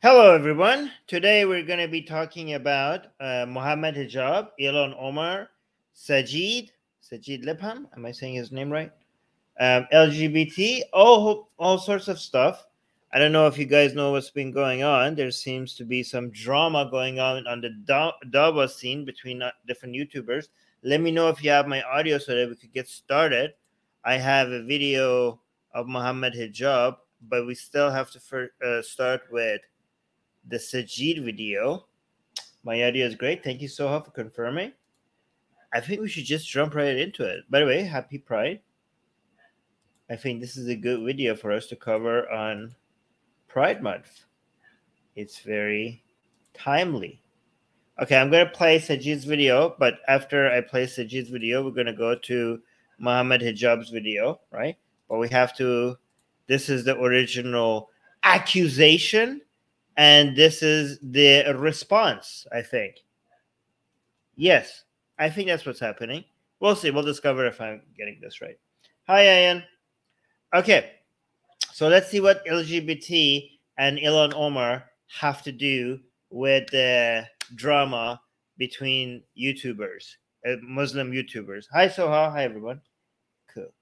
Hello, everyone. Today we're going to be talking about Mohammed Hijab, Elon Omar, Sajid Lipham. Am I saying his name right? LGBT, all sorts of stuff. I don't know if you guys know what's been going on. There seems to be some drama going on the Dawa scene between different YouTubers. Let me know if you have my audio so that we could get started. I have a video of Mohammed Hijab, but we still have to start with the Sajid video. My audio is great. Thank you, Soha, for confirming. I think we should just jump right into it. By the way, happy Pride. I think this is a good video for us to cover on Pride Month. It's very timely. Okay, I'm going to play Sajid's video, but after I play Sajid's video, we're going to go to Mohammed Hijab's video, right? But we have to, this is the original accusation, and this is the response, I think. Yes, I think that's what's happening. We'll see. We'll discover if I'm getting this right. Hi, Ian. Okay, so let's see what LGBT and Elon Omar have to do with the drama between YouTubers, Muslim YouTubers. Hi, Soha. Hi, everyone. Cool.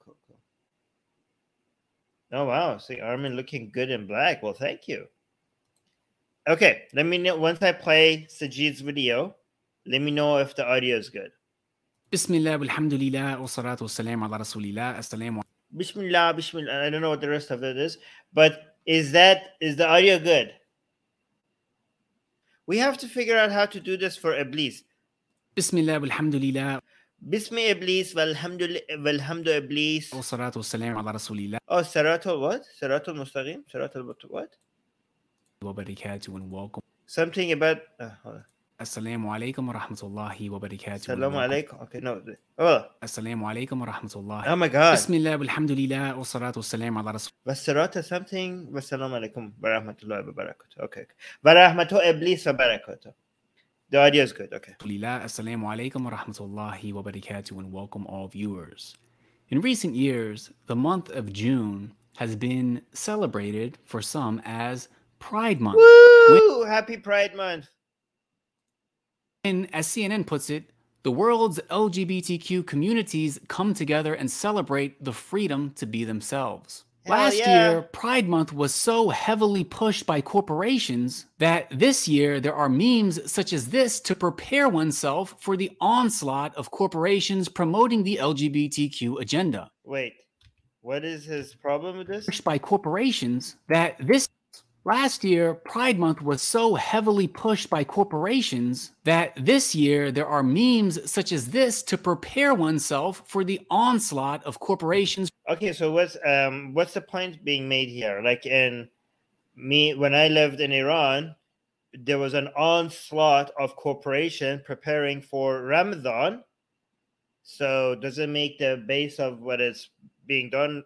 Oh, wow. See, Armin looking good in black. Well, thank you. Okay, let me know once I play Sajid's video. Let me know if the audio is good. Bismillah, walhamdulillah, wassalatu wassalam ala rasulillah, assalamu Bismillah. I don't know what the rest of it is, but is the audio good? We have to figure out how to do this for Iblis. Bismillah, walhamdulillah. Bismi Iblis, walhamdu Iblis. Wassalatu wassalam ala rasulillah. Oh, Siratul what? Siratul Mustaqim? Siratul what? Wa barakatuh and welcome. Something about... Assalamu alaikum wa rahmatullahi wa barakatuh. Assalamu alaikum. Okay, no. Oh. Assalamu alaikum wa rahmatullahi. Oh my God. Bismillah, walhamdulillah, wassalatu wassalam ala rasulillah. Wasirata something. Wassalamu alaikum wa rahmatullahi wa barakatuh. Okay. Wa rahmatu Iblis wa barakatuh. The audio is good. Okay. Assalamu alaikum wa rahmatullahi wa barakatuh and welcome all viewers. In recent years, the month of June has been celebrated for some as Pride Month. Woo! Happy Pride Month. And as CNN puts it, the world's LGBTQ communities come together and celebrate the freedom to be themselves. Last year, Pride Month was so heavily pushed by corporations that this year there are memes such as this to prepare oneself for the onslaught of corporations promoting the LGBTQ agenda. Wait, what is his problem with this? Pushed by corporations that Last year, Pride Month was so heavily pushed by corporations that this year there are memes such as this to prepare oneself for the onslaught of corporations. Okay, so what's the point being made here? Like when I lived in Iran, there was an onslaught of corporation preparing for Ramadan. So does it make the base of what is being done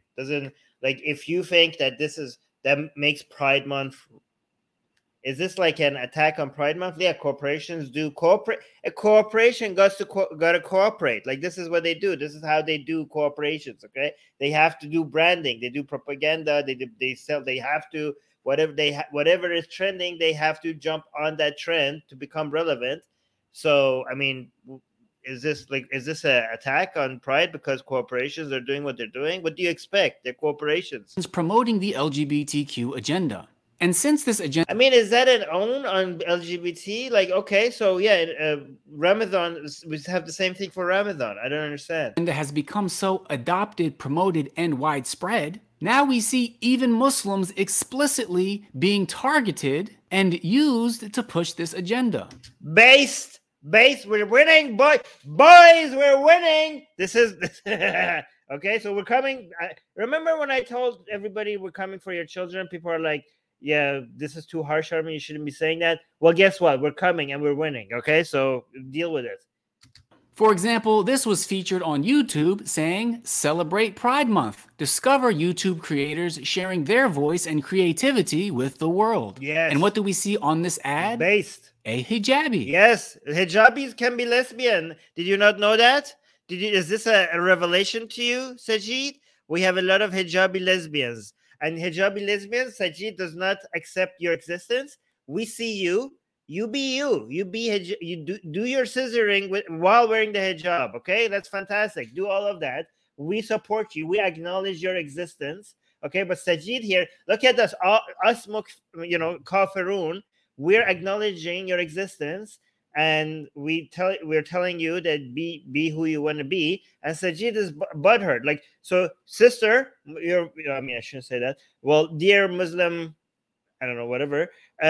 if you think that that makes Pride Month? Is this like an attack on Pride Month? Yeah, corporations do cooperate. A corporation got to cooperate. Like, this is what they do. This is how they do corporations. Okay, they have to do branding. They do propaganda. They sell. They have to whatever is trending. They have to jump on that trend to become relevant. So, I mean, is this an attack on Pride because corporations are doing what they're doing? What do you expect? They're corporations promoting the LGBTQ agenda. And since this agenda, I mean, is that an own on LGBT? Like, okay, so yeah, Ramadan, we have the same thing for Ramadan. I don't understand. And has become so adopted, promoted, and widespread. Now we see even Muslims explicitly being targeted and used to push this agenda. Base, we're winning, boys, we're winning. This is okay. So we're coming. Remember when I told everybody we're coming for your children? People are like, "Yeah, this is too harsh, Armin. You shouldn't be saying that." Well, guess what? We're coming and we're winning. Okay, so deal with it. For example, this was featured on YouTube saying, "Celebrate Pride Month. Discover YouTube creators sharing their voice and creativity with the world." Yes. And what do we see on this ad? Based. A hijabi. Yes, hijabis can be lesbian. Did you not know that? Is this a revelation to you, Sajid? We have a lot of hijabi lesbians. and hijabi lesbians, Sajid does not accept your existence. We see you. You be you. You be you do your scissoring while wearing the hijab. Okay, that's fantastic. Do all of that. We support you. We acknowledge your existence. Okay, but Sajid here, look at us. Us, Kafirun, we're acknowledging your existence, and we're telling you that be who you want to be. And Sajid is butthurt. Like, so, sister, I mean, I shouldn't say that. Well, dear Muslim, I don't know, whatever.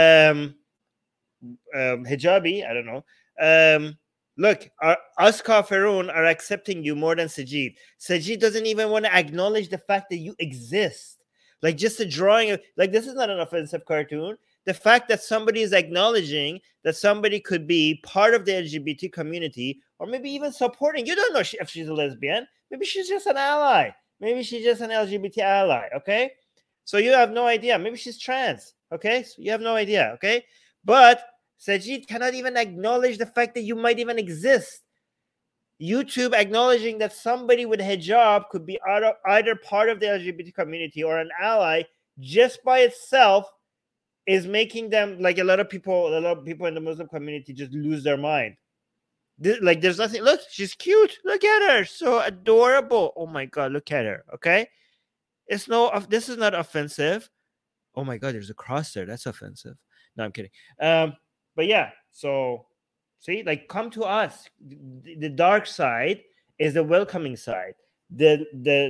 Hijabi, I don't know. Look, us Kafirun are accepting you more than Sajid. Sajid doesn't even want to acknowledge the fact that you exist. Like, just a drawing like, this is not an offensive cartoon. The fact that somebody is acknowledging that somebody could be part of the LGBT community, or maybe even supporting. You don't know if she's a lesbian. Maybe she's just an ally. Maybe she's just an LGBT ally. Okay, so you have no idea. Maybe she's trans. Okay, so you have no idea. Okay, but Sajid cannot even acknowledge the fact that you might even exist. YouTube acknowledging that somebody with hijab could be either part of the LGBT community or an ally just by itself is making them, like, a lot of people in the Muslim community just lose their mind. There's nothing. Look, she's cute. Look at her, so adorable. Oh my God, look at her. Okay, this is not offensive. Oh my God, there's a cross there. That's offensive. No, I'm kidding. But yeah, so see, like, come to us. The dark side is the welcoming side. The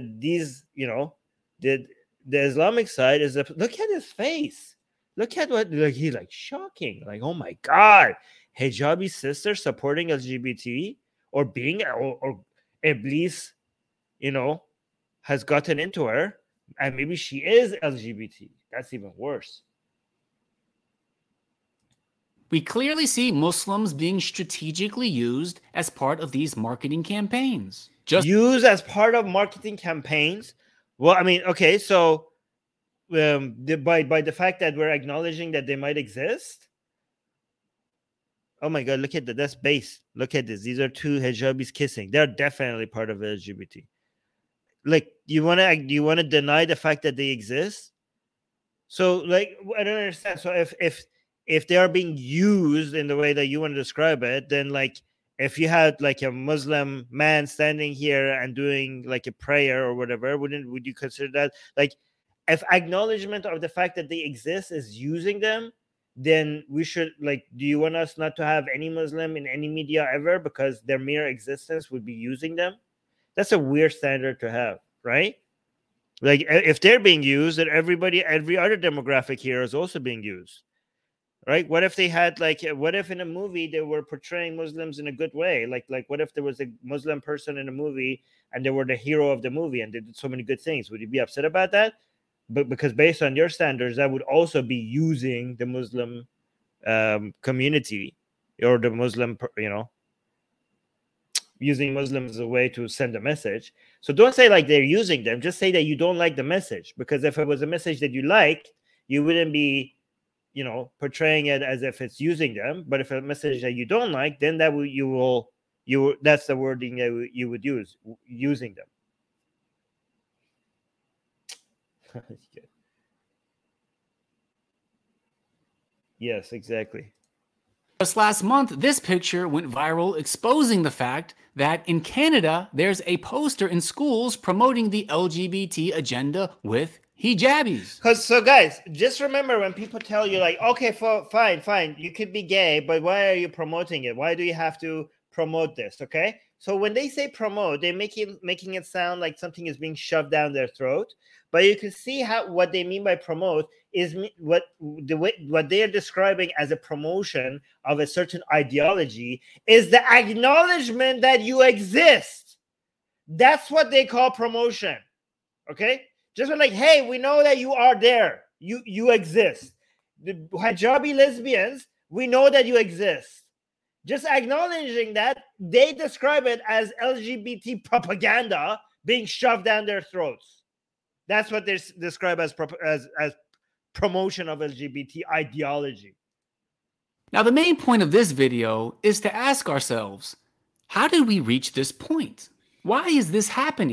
Islamic side is look at his face. Look at what, like, he's like shocking. Like, oh my God, hijabi sister supporting LGBT or being or Iblis, has gotten into her, and maybe she is LGBT. That's even worse. We clearly see Muslims being strategically used as part of these marketing campaigns. Used as part of marketing campaigns? Well, I mean, okay, so by the fact that we're acknowledging that they might exist. Oh my God, look at that. That's base. Look at this. These are two hijabis kissing. They're definitely part of LGBT. Like, do you want to deny the fact that they exist? So, like, I don't understand. So if they are being used in the way that you want to describe it, then, like, if you had, like, a Muslim man standing here and doing, like, a prayer or whatever, would you consider that, like, if acknowledgement of the fact that they exist is using them, then we should, like, do you want us not to have any Muslim in any media ever because their mere existence would be using them? That's a weird standard to have, right? Like, if they're being used, then every other demographic here is also being used. Right? What if they had, like, what if in a movie they were portraying Muslims in a good way? Like what if there was a Muslim person in a movie and they were the hero of the movie and they did so many good things? Would you be upset about that? But because based on your standards, that would also be using the Muslim community or the Muslim, using Muslims as a way to send a message. So don't say like they're using them. Just say that you don't like the message, because if it was a message that you liked, you wouldn't be portraying it as if it's using them. But if a message that you don't like, then that's the wording that you would use, using them. Yes, exactly. Just last month, this picture went viral, exposing the fact that in Canada, there's a poster in schools promoting the LGBT agenda with hijabis. So guys, just remember, when people tell you, like, okay, fine, you could be gay, but why are you promoting it? Why do you have to promote this? Okay, so when they say promote, they're making it sound like something is being shoved down their throat. But you can see what they mean by promote is what they are describing as a promotion of a certain ideology is the acknowledgement that you exist. That's what they call promotion. Okay, just like, hey, we know that you are there. You exist. The hijabi lesbians, we know that you exist. Just acknowledging that, they describe it as LGBT propaganda being shoved down their throats. That's what they describe as promotion of LGBT ideology. Now, the main point of this video is to ask ourselves, how did we reach this point? Why is this happening?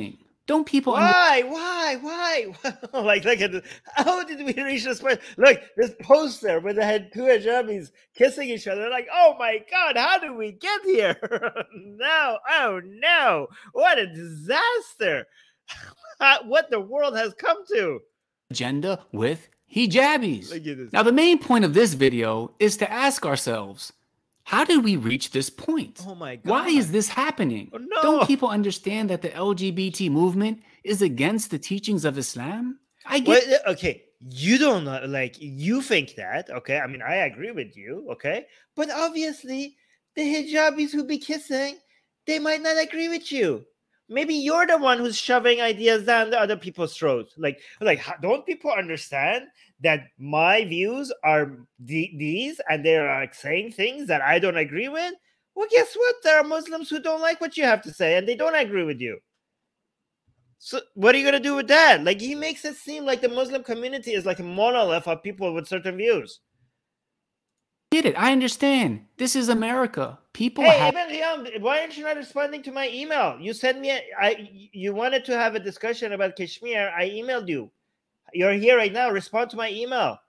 Don't people Why? Like, look at this. How did we reach this point? Look, this poster where they had two hijabis kissing each other. Like, oh my God, how did we get here? No, oh no, what a disaster. What the world has come to. agenda with hijabis? Look at this. Now, the main point of this video is to ask ourselves, how did we reach this point? Oh my God. Why is this happening? Oh, no. Don't people understand that the LGBT movement is against the teachings of Islam? Okay, you don't know, like, you think that, okay? I mean, I agree with you, okay? But obviously, the hijabis who be kissing, they might not agree with you. Maybe you're the one who's shoving ideas down the other people's throats. Like, don't people understand that my views are these, and they're like saying things that I don't agree with? Well, guess what? There are Muslims who don't like what you have to say, and they don't agree with you. So what are you going to do with that? Like, he makes it seem like the Muslim community is like a monolith of people with certain views. Get it. I understand. This is America. People Hey, Ibn Hiyam, why aren't you not responding to my email? You sent me, you wanted to have a discussion about Kashmir. I emailed you. You're here right now. Respond to my email.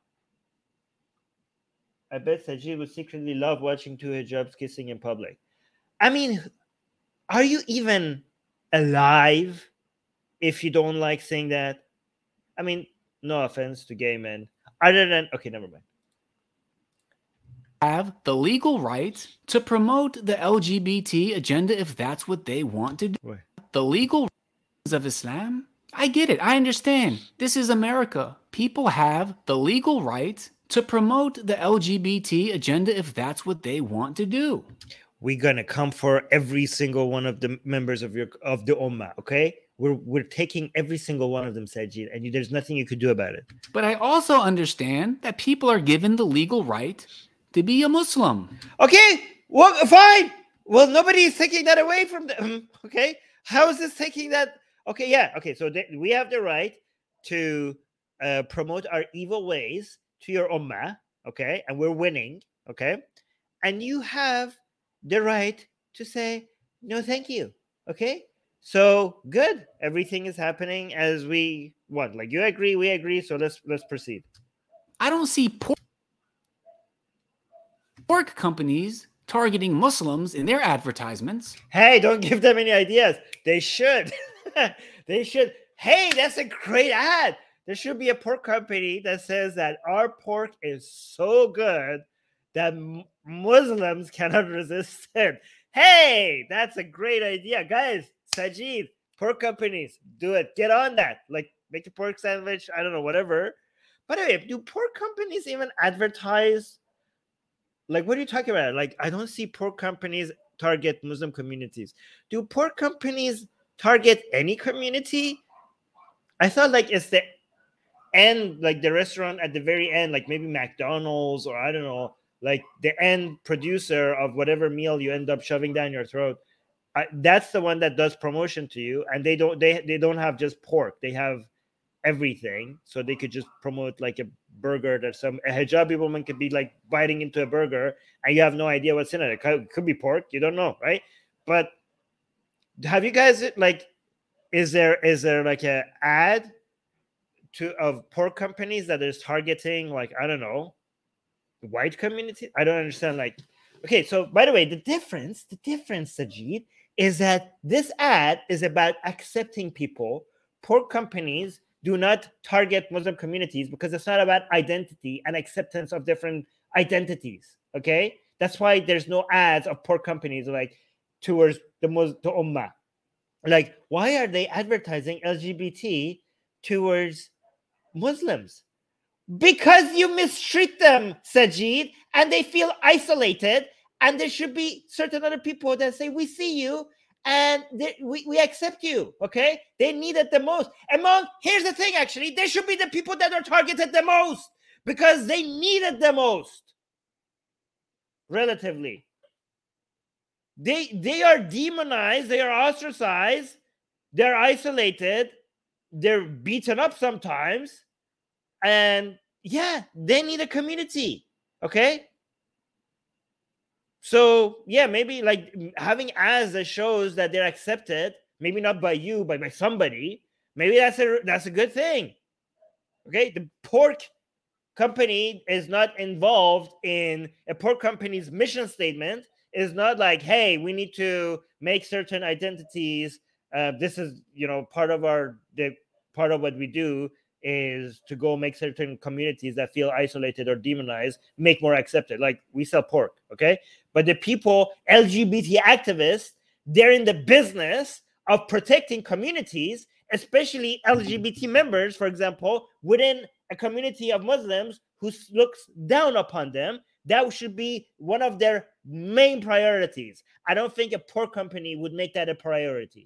I bet Sajid would secretly love watching two hijabs kissing in public. I mean, are you even alive if you don't like saying that? I mean, no offense to gay men. Other than, okay, never mind. Have the legal right to promote the LGBT agenda if that's what they want to do. What? The legal rights of Islam? I get it. I understand. This is America. People have the legal right to promote the LGBT agenda if that's what they want to do. We're gonna come for every single one of the members of the Ummah, okay? We're taking every single one of them, Sajid, and there's nothing you could do about it. But I also understand that people are given the legal right to be a Muslim. Okay, well, fine. Well, nobody is taking that away from them. Okay, how is this taking that? Okay, yeah. Okay, so we have the right to promote our evil ways to your ummah. Okay, and we're winning. Okay, and you have the right to say no, thank you. Okay, so good. Everything is happening as we want. Like, you agree, we agree. So let's proceed. I don't see pork companies targeting Muslims in their advertisements. Hey, don't give them any ideas. They should. They should. Hey, that's a great ad. There should be a pork company that says that our pork is so good that Muslims cannot resist it. Hey, that's a great idea. Guys, Sajid, pork companies, do it. Get on that. Like, make a pork sandwich. I don't know, whatever. By the way, do pork companies even advertise? Like, what are you talking about? Like, I don't see pork companies target Muslim communities. Do pork companies target any community? I thought, like, it's the end, like the restaurant at the very end, like maybe McDonald's, or I don't know, like the end producer of whatever meal you end up shoving down your throat. That's the one that does promotion to you, and they don't have just pork. They have everything, so they could just promote like a burger that a hijabi woman could be like biting into a burger, and you have no idea what's in it. It could be pork, you don't know, right? But have you guys, like, is there like a ad of pork companies that is targeting, like, I don't know, white community? I don't understand. Like, okay, so by the way, the difference, Sajid, is that this ad is about accepting people. Pork companies do not target Muslim communities because it's not about identity and acceptance of different identities. Okay, that's why there's no ads of pork companies like towards the Ummah. Like, why are they advertising LGBT towards Muslims? Because you mistreat them, Sajid, and they feel isolated. And there should be certain other people that say, we see you and we accept you, okay? They need it the most. Here's the thing, actually, they should be the people that are targeted the most because they need it the most, relatively. They are demonized, they are ostracized, they're isolated, they're beaten up sometimes, and yeah, they need a community, okay? So yeah, maybe like having ads that shows that they're accepted maybe not by you, but by somebody, maybe that's a good thing. Okay, the pork company is not involved in a pork company's mission statement. Is not like, hey, we need to make certain identities. This is, part of part of what we do is to go make certain communities that feel isolated or demonized make more accepted. Like, we sell pork, okay? But the people, LGBT activists, they're in the business of protecting communities, especially LGBT members, for example, within a community of Muslims who looks down upon them. That should be one of their main priorities. I don't think a pork company would make that a priority.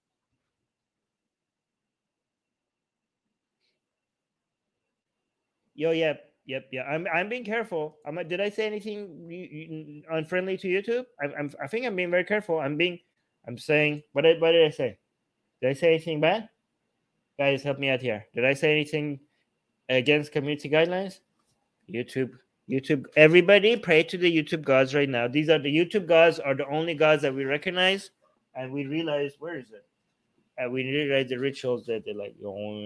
Yep. I'm being careful. Did I say anything unfriendly to YouTube? I think I'm being very careful. I'm saying, what did I say? Did I say anything bad? Guys, help me out here. Did I say anything against community guidelines? YouTube, everybody pray to the YouTube gods right now. These are the YouTube gods, are the only gods that we recognize, and we realize, where is it? And we realize the rituals that they're like,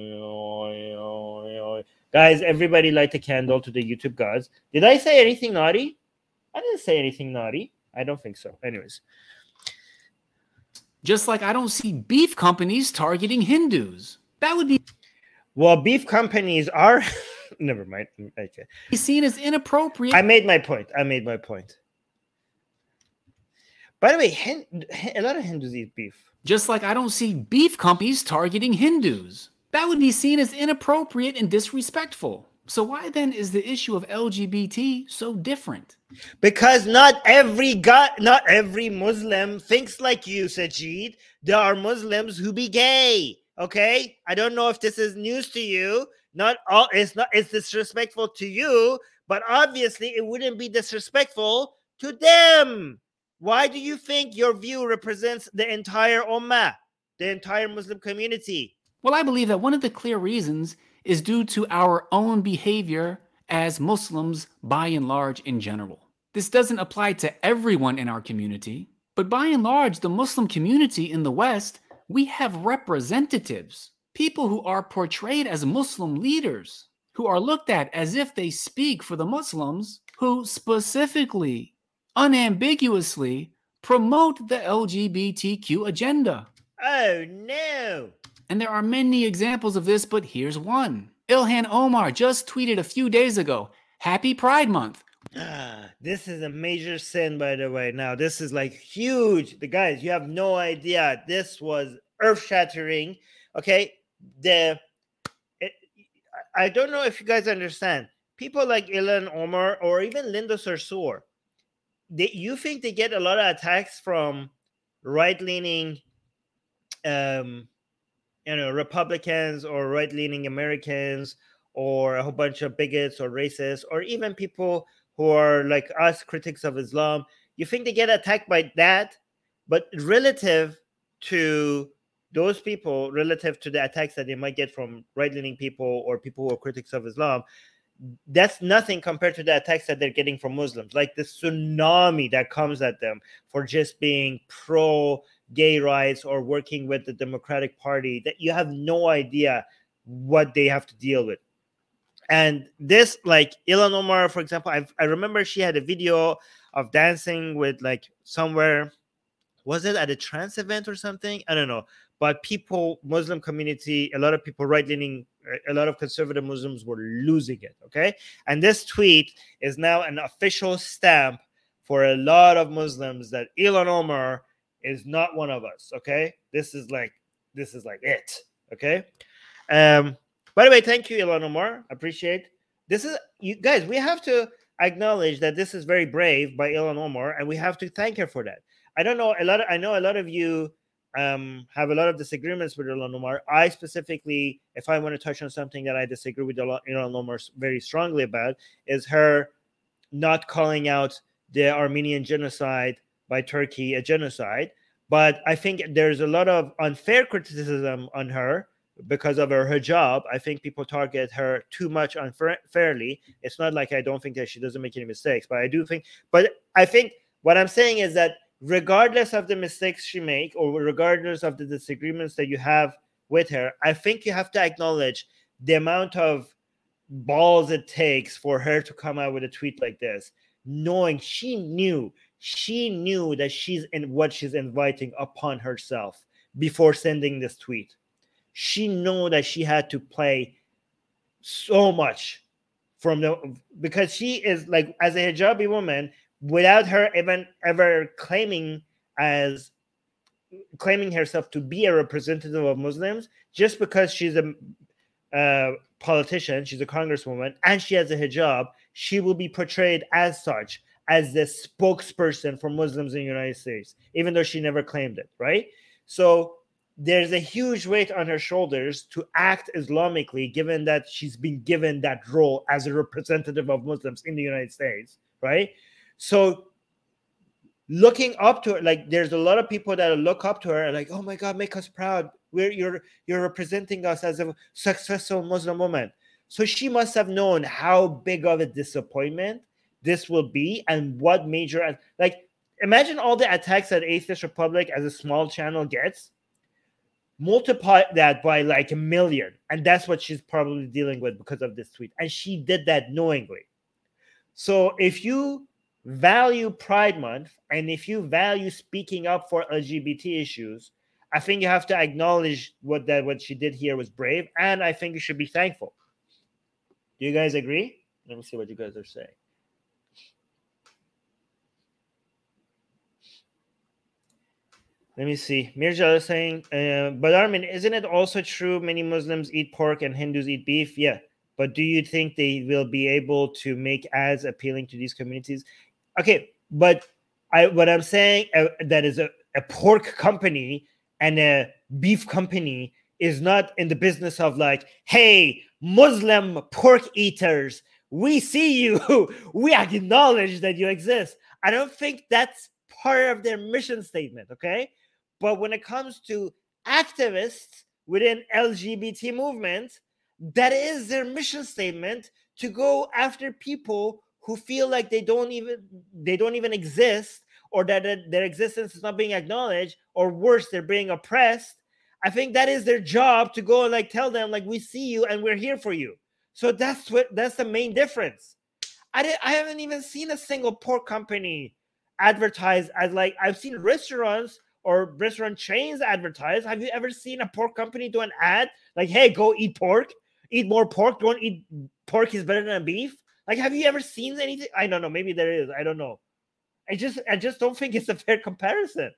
guys, everybody light a candle to the YouTube gods. Did I say anything naughty? I didn't say anything naughty. I don't think so. Anyways. Just like I don't see beef companies targeting Hindus. That would be... Well, beef companies are... Never mind. Okay. Seen as inappropriate. I made my point. By the way, a lot of Hindus eat beef. Just like I don't see beef companies targeting Hindus. That would be seen as inappropriate and disrespectful. So why then is the issue of LGBT so different? Because not every Muslim thinks like you, Sajid. There are Muslims who be gay. Okay? I don't know if this is news to you. It's disrespectful to you, but obviously it wouldn't be disrespectful to them. Why do you think your view represents the entire ummah, the entire Muslim community? Well, I believe that one of the clear reasons is due to our own behavior as Muslims by and large in general. This doesn't apply to everyone in our community, but by and large, the Muslim community in the West, we have representatives. People who are portrayed as Muslim leaders, who are looked at as if they speak for the Muslims, who specifically, unambiguously promote the LGBTQ agenda. Oh, no. And there are many examples of this, but here's one. Ilhan Omar just tweeted a few days ago, Happy Pride Month. This is a major sin, by the way. Now, this is like huge. The guys, you have no idea. This was earth-shattering. Okay? I don't know if you guys understand. People like Ilhan Omar or even Linda Sarsour, you think they get a lot of attacks from right-leaning Republicans or right-leaning Americans or a whole bunch of bigots or racists or even people who are like us, critics of Islam. You think they get attacked by that? But relative to those people, relative to the attacks that they might get from right-leaning people or people who are critics of Islam, that's nothing compared to the attacks that they're getting from Muslims. Like the tsunami that comes at them for just being pro-gay rights or working with the Democratic Party, that you have no idea what they have to deal with. And this, like Ilhan Omar, for example, I remember she had a video of dancing with like somewhere, was it at a trans event or something? I don't know. But people, Muslim community, a lot of people right-leaning, a lot of conservative Muslims were losing it, okay? And this tweet is now an official stamp for a lot of Muslims that Ilhan Omar is not one of us, okay? This is like it, okay? By the way, thank you, Ilhan Omar. Appreciate. This is, you guys, we have to acknowledge that this is very brave by Ilhan Omar, and we have to thank her for that. I know a lot of you have a lot of disagreements with Ilhan Omar. I specifically, if I want to touch on something that I disagree with Ilhan Omar very strongly about, is her not calling out the Armenian genocide by Turkey a genocide. But I think there's a lot of unfair criticism on her because of her hijab. I think people target her too much unfairly. It's not like I don't think that she doesn't make any mistakes, but I do think. But I think what I'm saying is that regardless of the mistakes she make or regardless of the disagreements that you have with her, I think you have to acknowledge the amount of balls it takes for her to come out with a tweet like this, knowing she knew that she's in what she's inviting upon herself before sending this tweet. She knew that she had to play so much because she is like, as a hijabi woman, without her even ever claiming herself to be a representative of Muslims, just because she's a politician, she's a congresswoman, and she has a hijab, she will be portrayed as such, as the spokesperson for Muslims in the United States, even though she never claimed it, right? So there's a huge weight on her shoulders to act Islamically, given that she's been given that role as a representative of Muslims in the United States, right? So looking up to her, like there's a lot of people that look up to her, like, oh my God, make us proud. You're representing us as a successful Muslim woman. So she must have known how big of a disappointment this will be, and what major, like, imagine all the attacks that Atheist Republic as a small channel gets. Multiply that by like 1 million, and that's what she's probably dealing with because of this tweet, and she did that knowingly. So if you value Pride Month and if you value speaking up for LGBT issues, I think you have to acknowledge what she did here was brave, and I think you should be thankful. Do you guys agree? Let me see what you guys are saying. Let me see. Mirja is saying, but Armin, isn't it also true many Muslims eat pork and Hindus eat beef? Yeah. But do you think they will be able to make ads appealing to these communities? Okay, but what I'm saying, that is a pork company and a beef company is not in the business of like, hey, Muslim pork eaters, we see you. We acknowledge that you exist. I don't think that's part of their mission statement, okay? But when it comes to activists within LGBT movement, that is their mission statement, to go after people who feel like they don't even exist, or that their existence is not being acknowledged, or worse, they're being oppressed. I think that is their job, to go and like tell them like, we see you and we're here for you. So that's the main difference. I haven't even seen a single pork company advertise as, like, I've seen restaurants or restaurant chains advertise. Have you ever seen a pork company do an ad like, hey, go eat pork, eat more pork, don't eat pork is better than beef? Like, have you ever seen anything? I don't know, maybe there is, I don't know. I just don't think it's a fair comparison.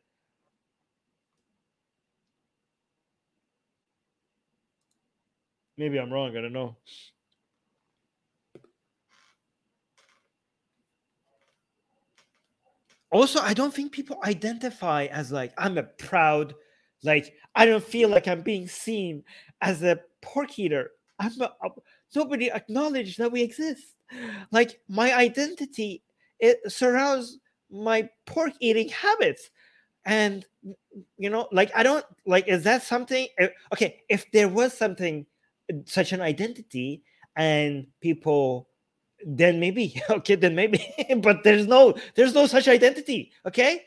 Maybe I'm wrong, I don't know. Also, I don't think people identify as like, I'm a proud, like, I don't feel like I'm being seen as a pork eater. Nobody acknowledged that we exist. Like, my identity, it surrounds my pork eating habits. And, you know, like, I don't, like, is that something? Okay, if there was something, such an identity, and people, then maybe, okay, then maybe, but there's no such identity, okay?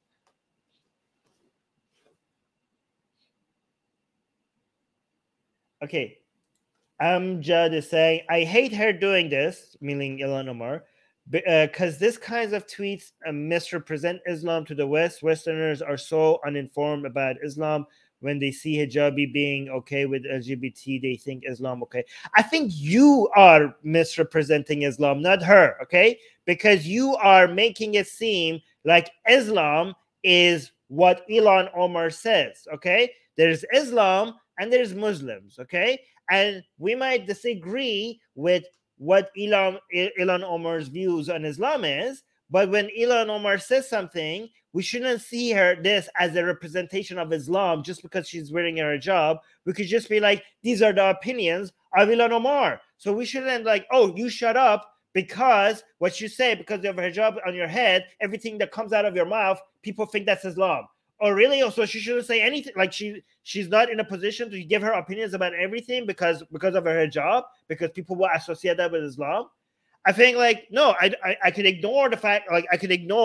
Okay, Amjad is saying, I hate her doing this, meaning Ilhan Omar, because this kinds of tweets misrepresent Islam to the West. Westerners are so uninformed about Islam. When they see hijabi being okay with LGBT, they think Islam okay. I think you are misrepresenting Islam, not her, okay? Because you are making it seem like Islam is what Ilhan Omar says, okay? There's Islam and there's Muslims, okay? And we might disagree with what Ilhan Omar's views on Islam is, but when Ilhan Omar says something, we shouldn't see this as a representation of Islam just because she's wearing her hijab. We could just be like, these are the opinions of Ilhan Omar. So we shouldn't like, oh, you shut up because what you say, because you have a hijab on your head, everything that comes out of your mouth, people think that's Islam. Oh, really? Oh, so she shouldn't say anything. Like she's not in a position to give her opinions about everything because of her hijab, because people will associate that with Islam. I think like, no, I could ignore the fact, like I could ignore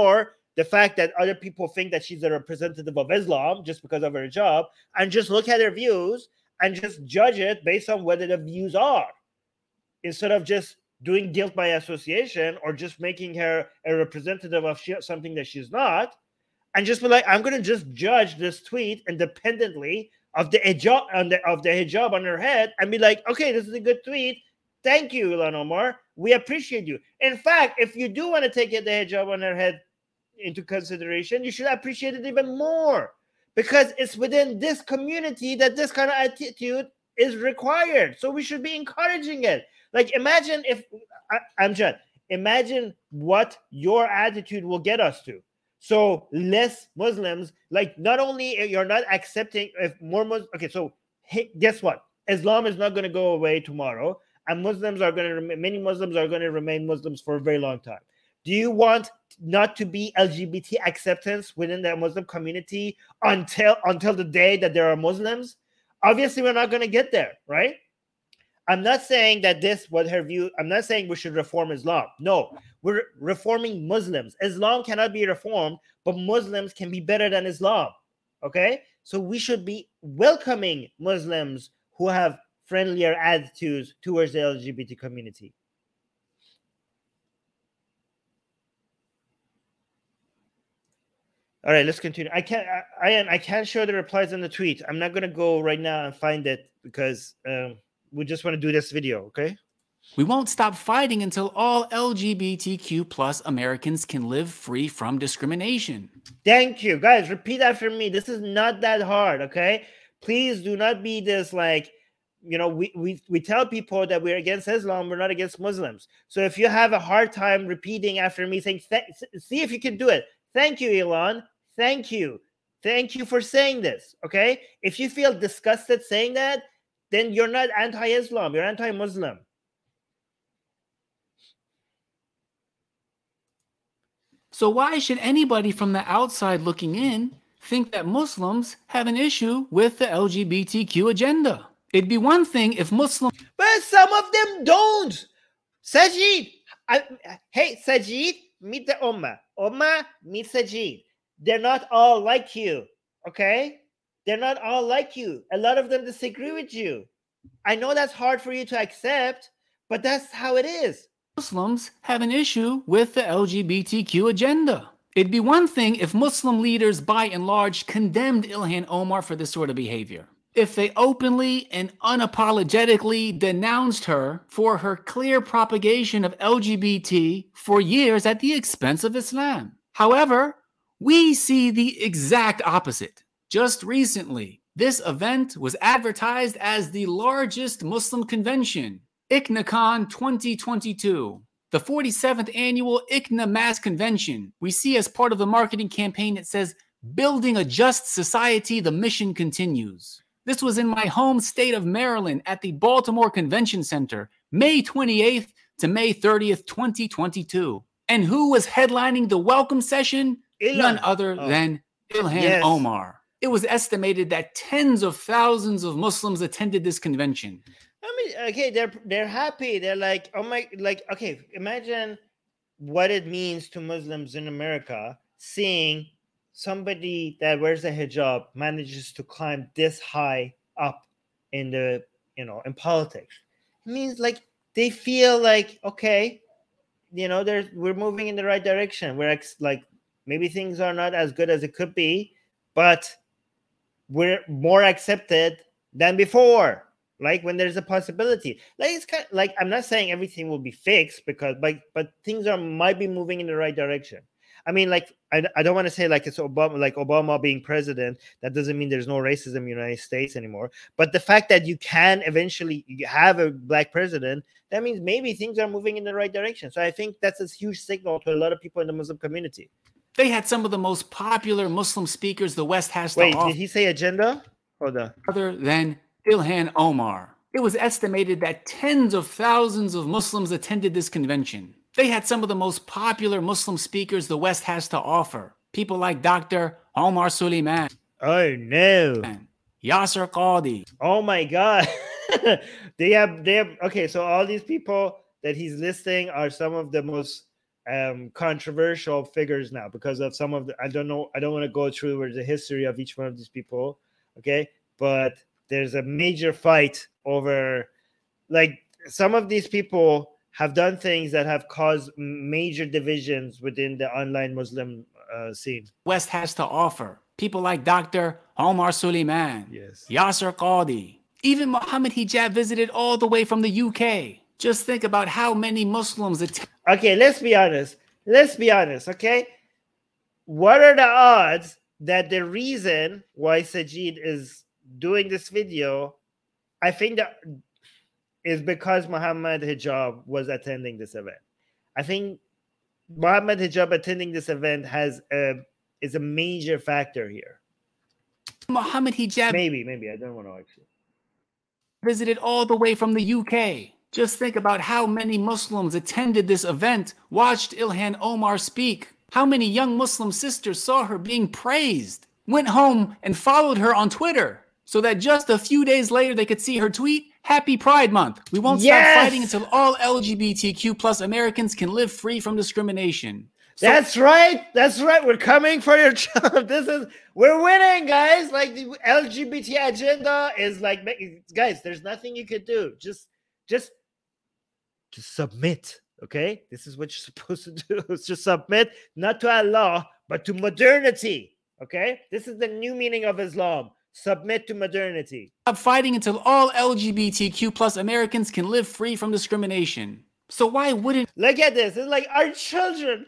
the fact that other people think that she's a representative of Islam just because of her job, and just look at her views and just judge it based on whether the views are, instead of just doing guilt by association or just making her a representative of something that she's not, and just be like, I'm going to just judge this tweet independently of the hijab of the hijab on her head, and be like, okay, this is a good tweet. Thank you, Ilhan Omar. We appreciate you. In fact, if you do want to take the hijab on her head into consideration, you should appreciate it even more, because it's within this community that this kind of attitude is required. So we should be encouraging it. Like, imagine if Amjad, imagine what your attitude will get us to. So less Muslims, like, not only you're not accepting if more Muslims. Okay, so hey, guess what? Islam is not going to go away tomorrow, and many Muslims are going to remain Muslims for a very long time. Do you want not to be LGBT acceptance within the Muslim community until the day that there are Muslims? Obviously, we're not going to get there, right? I'm not saying that I'm not saying we should reform Islam. No, we're reforming Muslims. Islam cannot be reformed, but Muslims can be better than Islam. Okay? So we should be welcoming Muslims who have friendlier attitudes towards the LGBT community. All right, let's continue. I can't show the replies in the tweet. I'm not going to go right now and find it because we just want to do this video, okay? We won't stop fighting until all LGBTQ plus Americans can live free from discrimination. Thank you. Guys, repeat after me. This is not that hard, okay? Please do not be this like, we tell people that we're against Islam, we're not against Muslims. So if you have a hard time repeating after me, saying, see if you can do it. Thank you, Elon. Thank you. Thank you for saying this, okay? If you feel disgusted saying that, then you're not anti-Islam, you're anti-Muslim. So why should anybody from the outside looking in think that Muslims have an issue with the LGBTQ agenda? It'd be one thing if Muslims... But some of them don't. Sajid, hey, Sajid, meet the Ummah. Ummah, meet Sajid. They're not all like you, okay? They're not all like you. A lot of them disagree with you. I know that's hard for you to accept, but that's how it is. Muslims have an issue with the LGBTQ agenda. It'd be one thing if Muslim leaders by and large condemned Ilhan Omar for this sort of behavior. If they openly and unapologetically denounced her for her clear propagation of LGBT for years at the expense of Islam. However, we see the exact opposite. Just recently, this event was advertised as the largest Muslim convention, ICNACON 2022, the 47th annual ICNA Mass Convention. We see as part of the marketing campaign, it says, "Building a Just Society, the mission continues." This was in my home state of Maryland at the Baltimore Convention Center, May 28th to May 30th, 2022. And who was headlining the welcome session? None other than Ilhan Omar. It was estimated that tens of thousands of Muslims attended this convention. I mean, okay, they're happy. They're like, oh my, like, okay, imagine what it means to Muslims in America seeing somebody that wears a hijab manages to climb this high up in the, in politics. It means like they feel like, okay, we're moving in the right direction. We're like, maybe things are not as good as it could be, but we're more accepted than before. Like when there's a possibility, like it's kind of like, I'm not saying everything will be fixed because, but things might be moving in the right direction. I mean, like I don't want to say like it's Obama being president. That doesn't mean there's no racism in the United States anymore. But the fact that you can eventually have a black president, that means maybe things are moving in the right direction. So I think that's a huge signal to a lot of people in the Muslim community. They had some of the most popular Muslim speakers the West has to offer. Wait, did he say agenda? Hold on. Other than Ilhan Omar. It was estimated that tens of thousands of Muslims attended this convention. They had some of the most popular Muslim speakers the West has to offer. People like Dr. Omar Suleiman. Oh no. Yasser Qadhi. Oh my God. they have okay, so all these people that he's listing are some of the most controversial figures now because of some of the, I don't want to go through the history of each one of these people, okay, but there's a major fight over, like, some of these people have done things that have caused major divisions within the online Muslim scene. West has to offer. People like Dr. Omar Suleiman, yes, Yasser Qadi, even Mohammed Hijab visited all the way from the UK. Just think about how many Muslims okay, let's be honest, okay? What are the odds that the reason why Sajid is doing this video, I think that is because Mohammed Hijab was attending this event. I think Mohammed Hijab attending this event is a major factor here. Mohammed Hijab maybe I don't want to actually visited all the way from the UK. Just think about how many Muslims attended this event, watched Ilhan Omar speak. How many young Muslim sisters saw her being praised, went home and followed her on Twitter, so that just a few days later they could see her tweet, "Happy Pride Month. We won't stop fighting until all LGBTQ plus Americans can live free from discrimination." So, that's right. We're coming for your job. We're winning, guys. Like, the LGBT agenda is like, guys, there's nothing you could do. Just submit. Okay, this is what you're supposed to do. It's just submit, not to Allah, but to modernity. Okay, this is the new meaning of Islam. Submit to modernity. Stop fighting until all LGBTQ plus Americans can live free from discrimination. So why wouldn't... Look at this. It's like our children.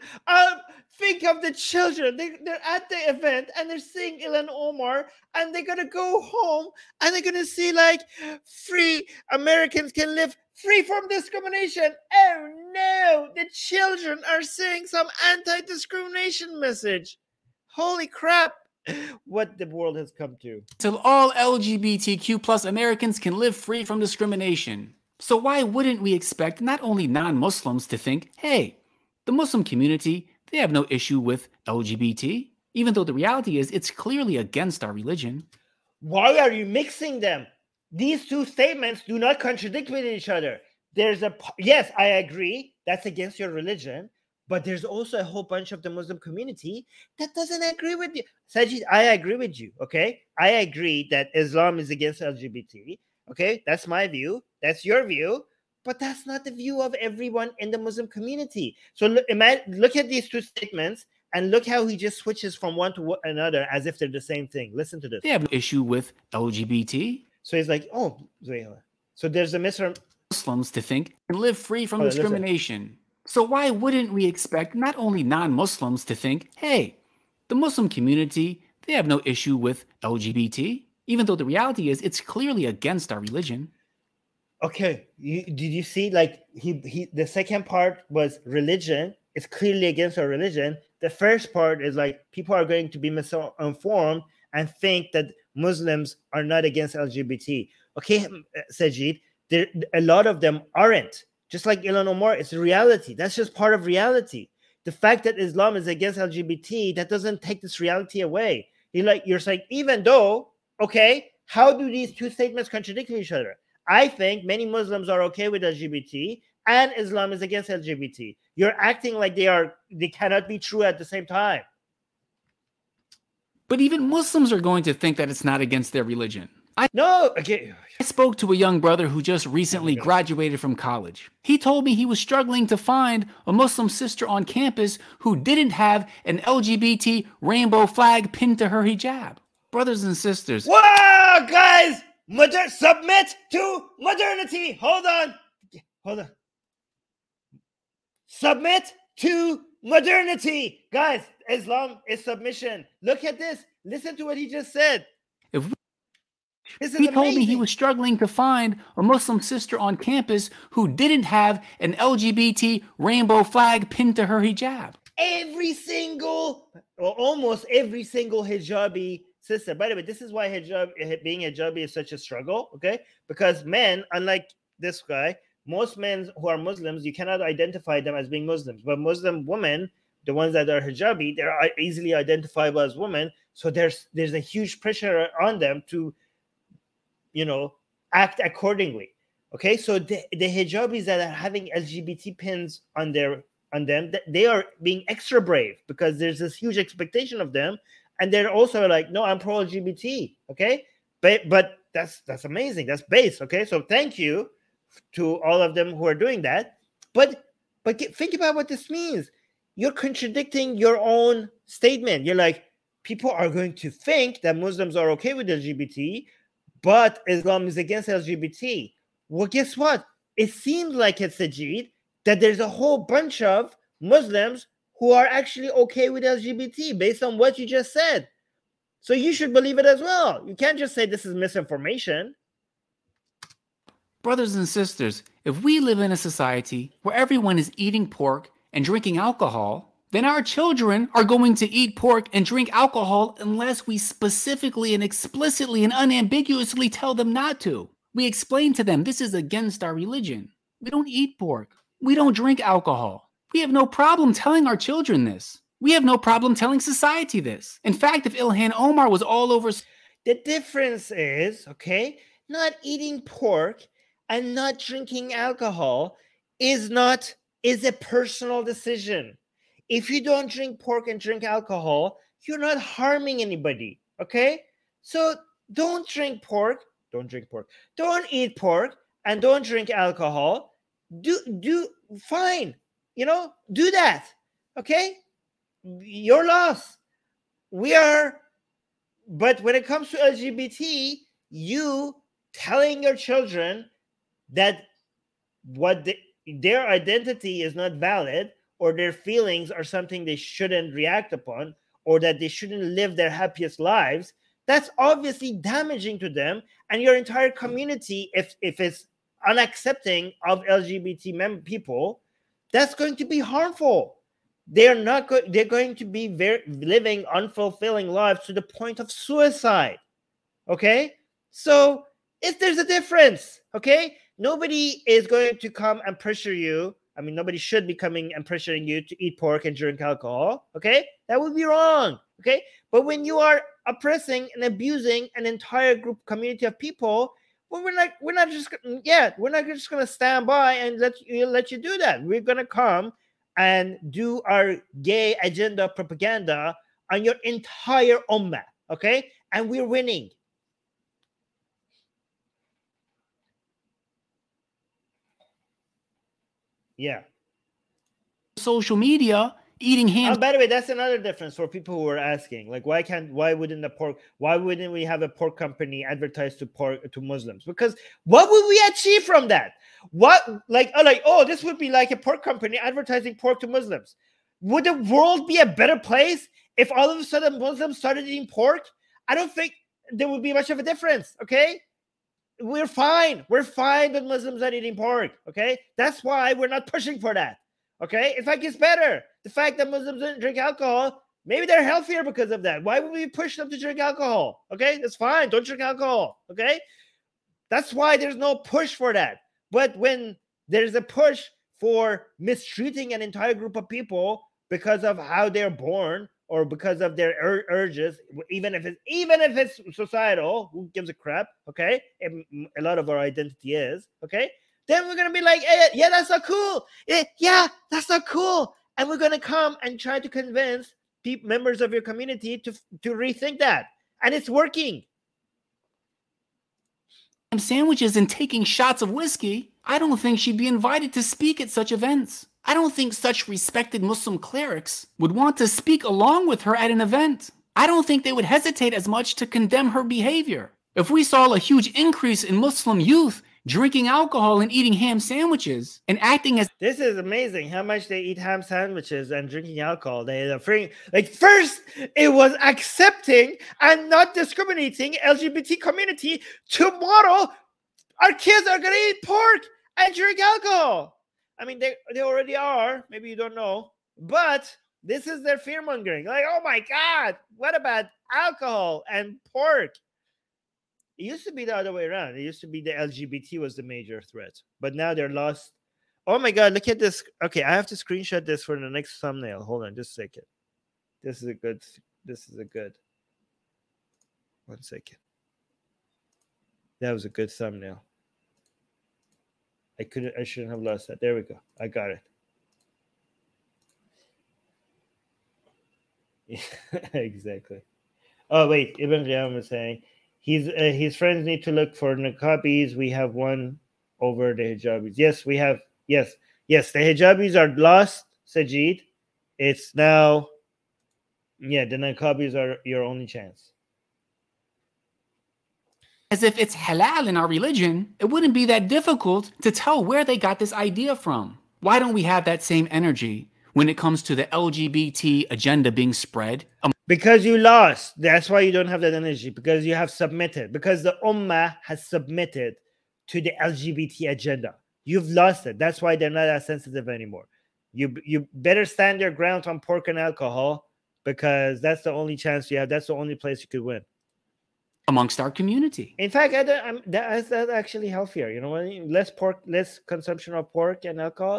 Think of the children. They're at the event and they're seeing Ilhan Omar, and they're going to go home and they're going to see, like, free Americans can live free from discrimination. Oh no, the children are seeing some anti-discrimination message. Holy crap. What the world has come to. Till all LGBTQ plus Americans can live free from discrimination. So why wouldn't we expect not only non-Muslims to think, hey, the Muslim community, they have no issue with LGBT, even though the reality is it's clearly against our religion. Why are you mixing them? These two statements do not contradict with each other. Yes, I agree, that's against your religion, but there's also a whole bunch of the Muslim community that doesn't agree with you. Sajid, I agree with you, okay? I agree that Islam is against LGBT, okay? That's my view. That's your view. But that's not the view of everyone in the Muslim community. So look at these two statements and look how he just switches from one to another as if they're the same thing. Listen to this. They have no issue with LGBT. So he's like, oh, so there's a Muslims to think and live free from discrimination. So why wouldn't we expect not only non-Muslims to think, hey, the Muslim community, they have no issue with LGBT, even though the reality is it's clearly against our religion. Okay, did you see, like, the second part was religion. It's clearly against our religion. The first part is like people are going to be misinformed and think that Muslims are not against LGBT. Okay, Sajid, a lot of them aren't. Just like Ilhan Omar, it's a reality. That's just part of reality. The fact that Islam is against LGBT, that doesn't take this reality away. You're saying, even though, okay, how do these two statements contradict each other? I think many Muslims are okay with LGBT and Islam is against LGBT. You're acting like they cannot be true at the same time. But even Muslims are going to think that it's not against their religion. I spoke to a young brother who just recently graduated from college. He told me he was struggling to find a Muslim sister on campus who didn't have an LGBT rainbow flag pinned to her hijab. Brothers and sisters. Whoa, guys! Submit to modernity. Hold on. Submit to modernity. Guys, Islam is submission. Look at this. Listen to what he just said. He told me he was struggling to find a Muslim sister on campus who didn't have an LGBT rainbow flag pinned to her hijab. Almost every single hijabi sister. By the way, this is why being hijabi is such a struggle, okay? Because men, unlike this guy, most men who are Muslims, you cannot identify them as being Muslims. But Muslim women, the ones that are hijabi, they're easily identifiable as women. So there's a huge pressure on them to, act accordingly. Okay, so the hijabis that are having LGBT pins on their on them, that they are being extra brave because there's this huge expectation of them, and they're also like, no, I'm pro LGBT. Okay, but that's amazing. That's base. Okay, so thank you to all of them who are doing that. But think about what this means. You're contradicting your own statement. You're like, people are going to think that Muslims are okay with LGBT, but Islam is against LGBT. Well, guess what? It seems like it's Sajid that there's a whole bunch of Muslims who are actually okay with LGBT based on what you just said. So you should believe it as well. You can't just say this is misinformation. Brothers and sisters, if we live in a society where everyone is eating pork and drinking alcohol, then our children are going to eat pork and drink alcohol unless we specifically and explicitly and unambiguously tell them not to. We explain to them this is against our religion. We don't eat pork. We don't drink alcohol. We have no problem telling our children this. We have no problem telling society this. In fact, if Ilhan Omar was all over... The difference is, okay, not eating pork and not drinking alcohol is a personal decision. If you don't drink pork and drink alcohol, you're not harming anybody, okay? So don't drink pork, don't eat pork, and don't drink alcohol. Do fine, do that, okay? Your loss. But when it comes to LGBT, you telling your children that their identity is not valid, or their feelings are something they shouldn't react upon, or that they shouldn't live their happiest lives, that's obviously damaging to them and your entire community. If it's unaccepting of LGBT people, that's going to be harmful. They're going to be living unfulfilling lives to the point of suicide. Okay, so there's a difference. Okay, nobody is going to come and pressure you. I mean, nobody should be coming and pressuring you to eat pork and drink alcohol. Okay, that would be wrong. Okay, but when you are oppressing and abusing an entire community of people, well, we're not just going to stand by and let you do that. We're going to come and do our gay agenda propaganda on your entire ummah. Okay, and we're winning. Yeah. Social media, eating ham. By the way, that's another difference for people who are asking, like, why wouldn't we have a pork company advertise to Muslims? Because what would we achieve from that? This would be like a pork company advertising pork to Muslims. Would the world be a better place if all of a sudden Muslims started eating pork? I don't think there would be much of a difference. Okay, we're fine with Muslims not eating pork. Okay, that's why we're not pushing for that. Okay, in fact, it's better. The fact that Muslims don't drink alcohol, maybe they're healthier because of that. Why would we push them to drink alcohol? Okay, that's fine. Don't drink alcohol. Okay, that's why there's no push for that. But when there's a push for mistreating an entire group of people because of how they're born or because of their urges, even if it's societal, who gives a crap? Okay, a lot of our identity is okay. Then we're going to be like, hey, yeah, that's not cool. Yeah, that's not cool. And we're going to come and try to convince members of your community to rethink that. And it's working. Sandwiches and taking shots of whiskey, I don't think she'd be invited to speak at such events. I don't think such respected Muslim clerics would want to speak along with her at an event. I don't think they would hesitate as much to condemn her behavior. If we saw a huge increase in Muslim youth drinking alcohol and eating ham sandwiches and acting as... This is amazing how much they eat ham sandwiches and drinking alcohol. They are free. Like, first it was accepting and not discriminating LGBT community. Tomorrow our kids are gonna eat pork and drink alcohol. I mean, they already are. Maybe you don't know, but this is their fear mongering. Like, oh my God, what about alcohol and pork? It used to be the other way around. It used to be the LGBT was the major threat, but now they're lost. Oh my God, look at this. Okay, I have to screenshot this for the next thumbnail. Hold on just a second. This is a good. 1 second. That was a good thumbnail. I shouldn't have lost that. There we go. I got it. Exactly. Oh wait, Ibn Qiyam was saying his friends need to look for niqabis. We have one over the hijabis. Yes, we have. Yes, yes. The hijabis are lost, Sajid. It's now. Yeah, the niqabis are your only chance. As if it's halal in our religion, it wouldn't be that difficult to tell where they got this idea from. Why don't we have that same energy when it comes to the LGBT agenda being spread? Because you lost. That's why you don't have that energy. Because you have submitted. Because the Ummah has submitted to the LGBT agenda. You've lost it. That's why they're not as sensitive anymore. You better stand your ground on pork and alcohol, because that's the only chance you have. That's the only place you could win Amongst our community. In fact, that's actually healthier. You know what I mean? Less pork, less consumption of pork and alcohol.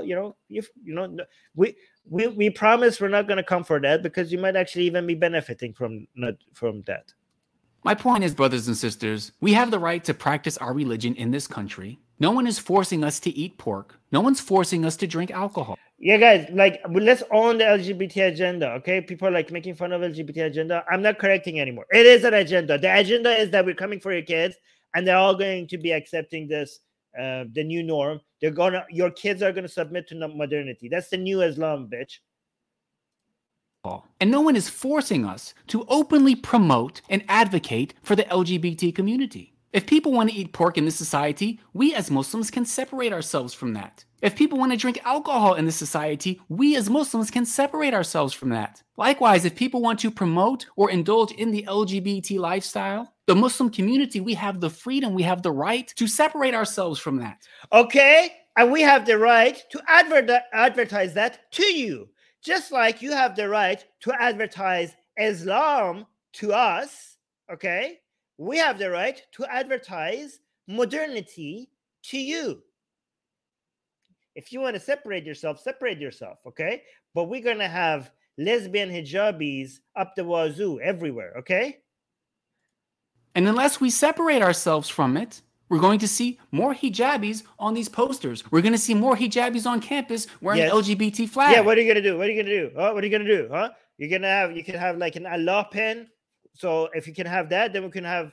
We promise we're not going to come for that, because you might actually even be benefiting from that. My point is, brothers and sisters, we have the right to practice our religion in this country. No one is forcing us to eat pork. No one's forcing us to drink alcohol. Yeah, guys, let's own the LGBT agenda, okay? People are making fun of LGBT agenda. I'm not correcting anymore. It is an agenda. The agenda is that we're coming for your kids, and they're all going to be accepting this, the new norm. Your kids are gonna submit to modernity. That's the new Islam, bitch. And no one is forcing us to openly promote and advocate for the LGBT community. If people want to eat pork in this society, we as Muslims can separate ourselves from that. If people want to drink alcohol in this society, we as Muslims can separate ourselves from that. Likewise, if people want to promote or indulge in the LGBT lifestyle, the Muslim community, we have the freedom, we have the right to separate ourselves from that. Okay, and we have the right to advertise that to you. Just like you have the right to advertise Islam to us, okay? We have the right to advertise modernity to you. If you want to separate yourself, okay? But we're going to have lesbian hijabis up the wazoo everywhere, okay? And unless we separate ourselves from it, we're going to see more hijabis on these posters. We're going to see more hijabis on campus wearing LGBT flags. Yeah, what are you going to do? What are you going to do? Huh? What are you going to do? Huh? You can have an Allah pen. So if you can have that, then we can have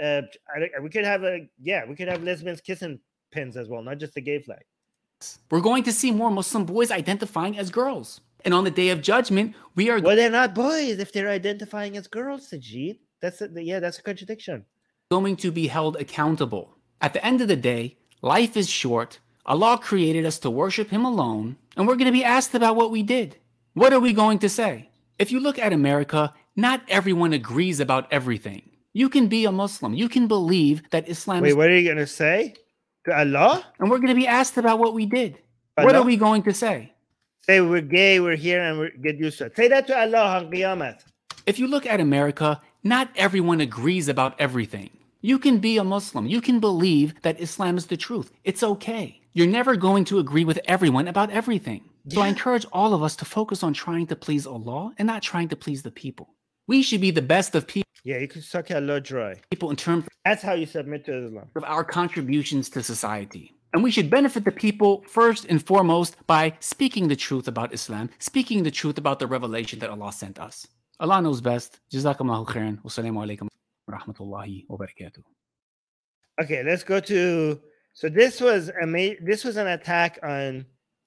lesbians kissing pins as well, not just the gay flag. We're going to see more Muslim boys identifying as girls. And on the day of judgment, well, they're not boys if they're identifying as girls, Sajid. That's a contradiction. Going to be held accountable. At the end of the day, life is short. Allah created us to worship Him alone, and we're going to be asked about what we did. What are we going to say? If you look at America, not everyone agrees about everything. You can be a Muslim. You can believe that Islam Wait, what are you going to say? To Allah? And we're going to be asked about what we did. Allah? What are we going to say? Say we're gay, we're here, and we get used to it. Say that to Allah on Qiyamah. If you look at America, not everyone agrees about everything. You can be a Muslim. You can believe that Islam is the truth. It's okay. You're never going to agree with everyone about everything. So I encourage all of us to focus on trying to please Allah and not trying to please the people. We should be the best of people. Yeah, you can suck Allah dry. People in terms that's how you submit to Islam. Of our contributions to society. And we should benefit the people first and foremost by speaking the truth about Islam, speaking the truth about the revelation that Allah sent us. Allah knows best. Jazakumullahu khairan. Wassalamu alaikum wa rahmatullahi wa barakatuh. Okay, let's go to. So this was an attack on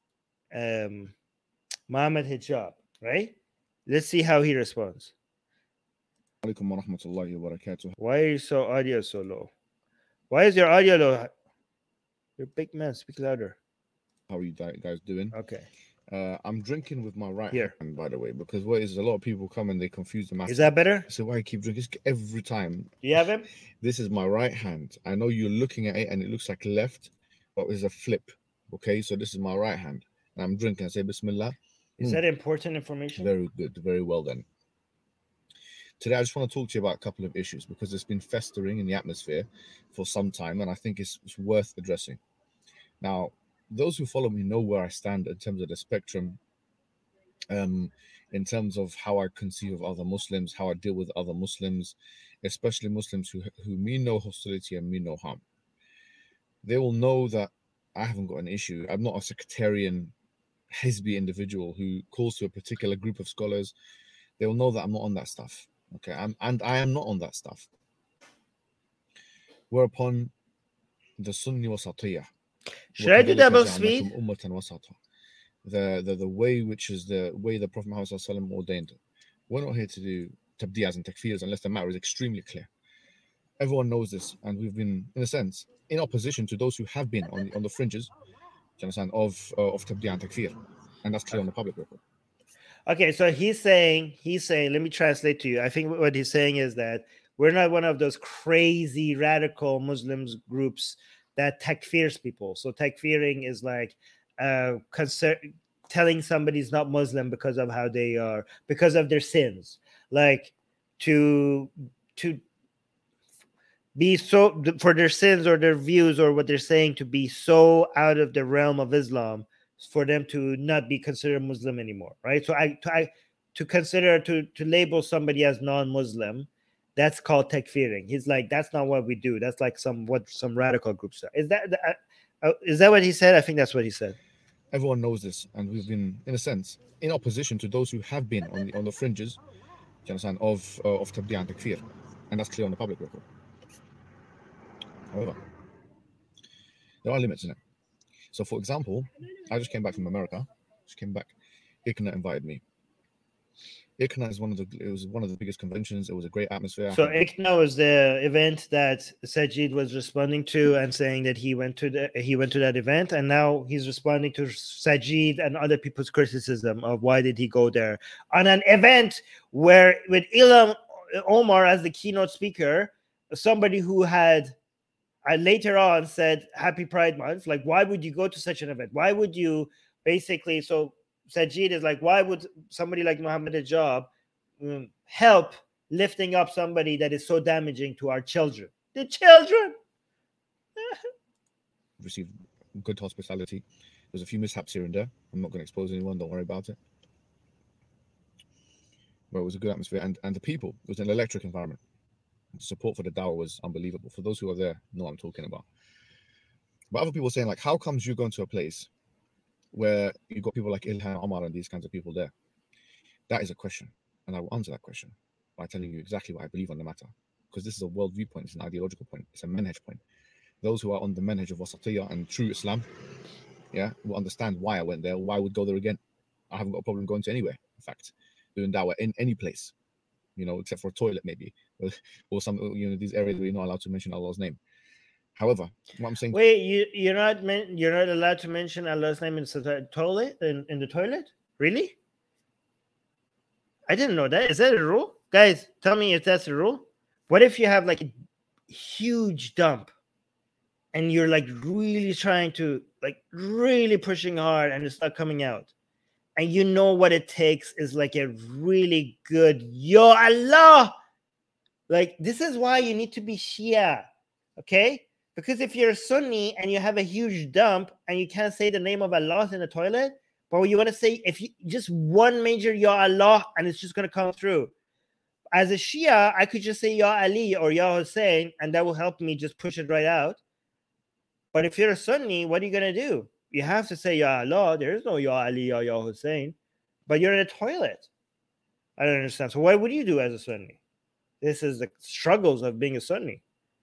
Muhammad Hijab, right? Let's see how he responds. Alaikum wa rahmatullahi wa barakatuh. Why is your audio so low? Why is your audio low? You're a big man. Speak louder. How are you guys doing? Okay. I'm drinking with my right hand, by the way, because what is a lot of people come and they confuse the matter. Is that better? So why I keep drinking every time? Do you have him? This is my right hand. I know you're looking at it and it looks like left, but it's a flip. Okay, so this is my right hand, and I'm drinking. I say Bismillah. Is that important information? Very good. Very well then. Today, I just want to talk to you about a couple of issues because it's been festering in the atmosphere for some time, and I think it's worth addressing. Now, those who follow me know where I stand in terms of the spectrum, in terms of how I conceive of other Muslims, how I deal with other Muslims, especially Muslims who mean no hostility and mean no harm. They will know that I haven't got an issue. I'm not a sectarian, Hizbi individual who calls to a particular group of scholars they will know that I'm not on that stuff. Okay, I am not on that stuff. Whereupon the Sunni wasatiyah. Should I do double speed? The way which is the way the Prophet Muhammad ﷺ ordained. We're not here to do tabdiyas and takfirs unless the matter is extremely clear. Everyone knows this, and we've been, in a sense, in opposition to those who have been on the fringes, do you understand, of tabdiyah and takfir, and that's clear on the public record. Okay, so he's saying, let me translate to you. I think what he's saying is that we're not one of those crazy radical Muslims groups that takfirs people. So takfiring is like telling somebody's not Muslim because of how they are, because of their sins. Like to be so, for their sins or their views or what they're saying to be so out of the realm of Islam for them to not be considered Muslim anymore, right? So to label somebody as non-Muslim, that's called takfiring. He's like, that's not what we do. That's like some radical groups are. Is that what he said? I think that's what he said. Everyone knows this, and we've been, in a sense, in opposition to those who have been on the fringes, do you understand, of tabdiyah and takfir, and that's clear on the public record. However, there are limits in it. So, for example, I just came back from America. ICNA invited me. ICNA is one of the biggest conventions. It was a great atmosphere. So ICNA was the event that Sajid was responding to and saying that he went to that event, and now he's responding to Sajid and other people's criticism of why did he go there on an event where with Ilhan Omar as the keynote speaker, somebody who had later on said Happy Pride Month. Like, why would you go to such an event? Why would you basically? So Sajid is like, why would somebody like Mohammed Hijab help lifting up somebody that is so damaging to our children? The children received good hospitality. There's a few mishaps here and there. I'm not going to expose anyone. Don't worry about it. But it was a good atmosphere, and the people, it was an electric environment. The support for the dawah was unbelievable. For those who are there, know what I'm talking about. But other people saying, like, how comes you're going to a place where you've got people like Ilhan Omar and these kinds of people there? That is a question, and I will answer that question by telling you exactly what I believe on the matter, because this is a world viewpoint, it's an ideological point, it's a manhaj point. Those who are on the manhaj of wasatiyah and true Islam, will understand why I went there, why I would go there again. I haven't got a problem going to anywhere, in fact, doing dawah in any place, except for a toilet maybe, or some, these areas where you're not allowed to mention Allah's name. However, what I'm saying. Wait, you're not allowed to mention Allah's name in the toilet? In the toilet? Really? I didn't know that. Is that a rule? Guys, tell me if that's a rule. What if you have like a huge dump and you're like really trying to, like really pushing hard and it's not coming out? And you know what it takes is like a really good Ya Allah. Like, this is why you need to be Shia. Okay? Because if you're a Sunni and you have a huge dump and you can't say the name of Allah in the toilet, but you want to say if you just one major Ya Allah and it's just going to come through. As a Shia, I could just say Ya Ali or Ya Hussein and that will help me just push it right out. But if you're a Sunni, what are you going to do? You have to say Ya Allah. There is no Ya Ali or Ya Hussein. But you're in a toilet. I don't understand. So what would you do as a Sunni? This is the struggles of being a Sunni.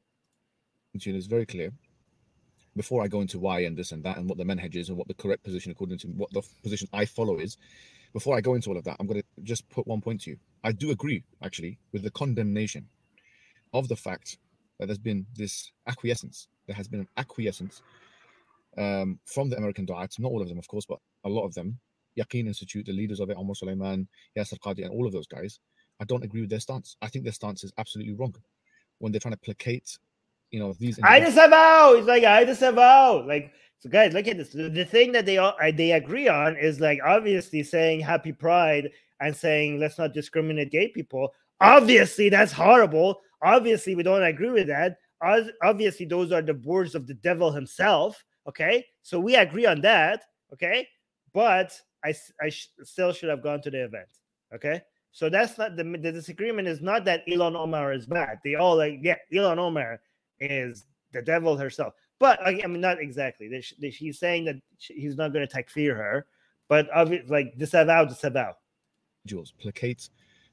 It's very clear. Before I go into why and this and that and what the manhaj is and what the correct position according to what the position I follow is, before I go into all of that, I'm going to just put one point to you. I do agree, actually, with the condemnation of the fact that there's been this acquiescence. There has been an acquiescence from the American du'at, not all of them, of course, but a lot of them. Yaqeen Institute, the leaders of it, Omar Suleiman, Yasir Qadhi, and all of those guys. I don't agree with their stance. I think their stance is absolutely wrong when they're trying to placate, these. I disavow. It's like I disavow. Like, so guys, look at this. The thing that they agree on is like obviously saying Happy Pride and saying let's not discriminate gay people. Obviously, that's horrible. Obviously, we don't agree with that. Obviously, those are the words of the devil himself. Okay, so we agree on that. Okay, but I still should have gone to the event. Okay. So that's not the disagreement is not that Ilhan Omar is bad. They all like, yeah, Ilhan Omar is the devil herself. But I mean, not exactly. He's saying that he's not going to takfir her, but like disavow. Jules, placate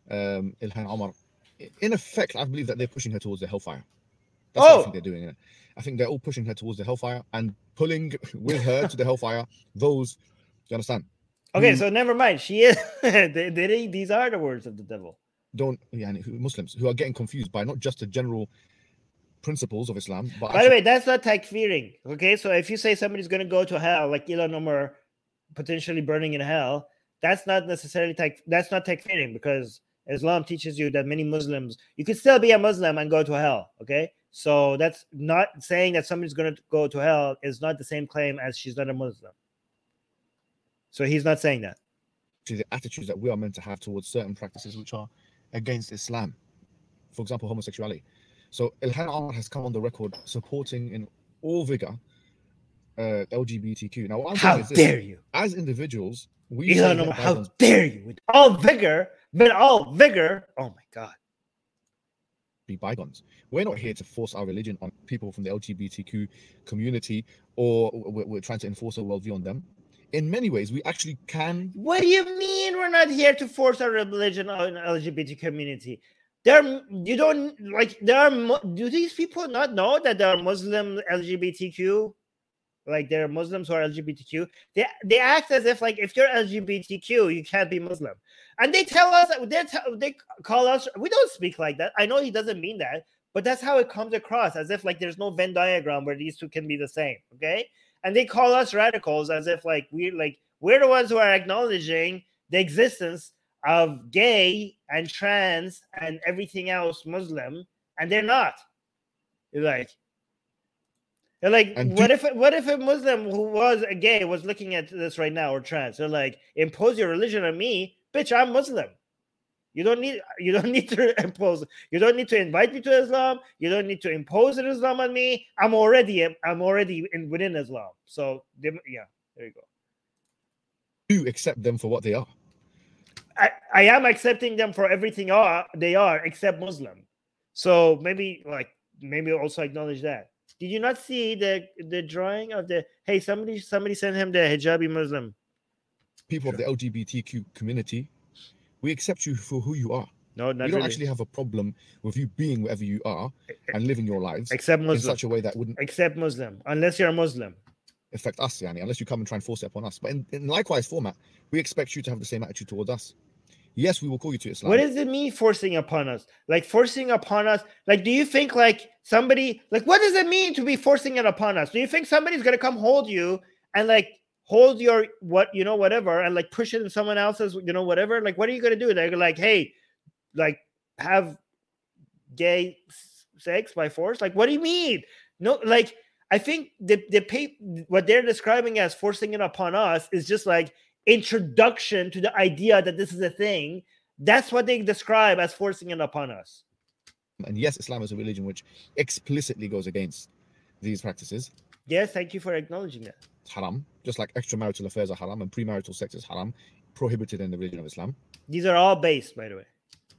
Ilhan Omar, in effect, I believe that they're pushing her towards the hellfire. That's what I think they're doing. I think they're all pushing her towards the hellfire and pulling with her to the hellfire those, you understand? Okay, so never mind. She is. These are the words of the devil. Muslims who are getting confused by not just the general principles of Islam, but by the way, that's not takfiring. Okay, so if you say somebody's going to go to hell, like Ilhan Omar potentially burning in hell, that's not necessarily that's not takfiring, because Islam teaches you that many Muslims, you could still be a Muslim and go to hell. Okay, so that's not saying that somebody's going to go to hell is not the same claim as she's not a Muslim. So he's not saying that. The attitudes that we are meant to have towards certain practices which are against Islam, for example, homosexuality. So Ilhan Omar has come on the record supporting in all vigor LGBTQ. Now, what I'm saying is this, dare you? As individuals, we Ilhan Omar, how dare you? With all vigor, oh my God. Be bygones. We're not here to force our religion on people from the LGBTQ community, or we're trying to enforce a worldview on them. In many ways, we actually can. What do you mean we're not here to force our religion on the LGBT community? Do these people not know that there are Muslim LGBTQ? Like, there are Muslims who are LGBTQ. They act as if, like, if you're LGBTQ, you can't be Muslim. And they tell us, they call us, we don't speak like that. I know he doesn't mean that, but that's how it comes across, as if, like, there's no Venn diagram where these two can be the same, okay? And they call us radicals as if, like, we're the ones who are acknowledging the existence of gay and trans and everything else Muslim, and they're not. They're like, what if a Muslim who was a gay was looking at this right now, or trans? They're like, impose your religion on me, bitch. I'm Muslim. You don't need to impose. You don't need to invite me to Islam. You don't need to impose Islam on me. I'm already within Islam. So yeah, there you go. You accept them for what they are. I am accepting them for everything they are except Muslim. So maybe also acknowledge that. Did you not see the drawing of the, hey, somebody sent him the hijabi Muslim? People of the LGBTQ community, we accept you for who you are. No, not we don't really. actually have a problem with you being wherever you are and living your lives, except Muslim, in such a way that wouldn't except Muslim, unless you're a Muslim, affect us, unless you come and try and force it upon us. But in likewise format, we expect you to have the same attitude towards us. Yes, we will call you to Islam. What does it mean, forcing upon us? Like, forcing upon us? Like, do you think, like, somebody, like, what does it mean to be forcing it upon us? Do you think somebody's going to come hold you and, like, hold your, whatever, and, like, push it in someone else's, whatever? Like, what are you going to do? They're like, hey, like, have gay sex by force? Like, what do you mean? No, like, I think what they're describing as forcing it upon us is just, like, introduction to the idea that this is a thing. That's what they describe as forcing it upon us. And yes, Islam is a religion which explicitly goes against these practices. Yes, thank you for acknowledging that. It's haram, just like extramarital affairs are haram and premarital sex is haram, prohibited in the religion of Islam. These are all based, by the way.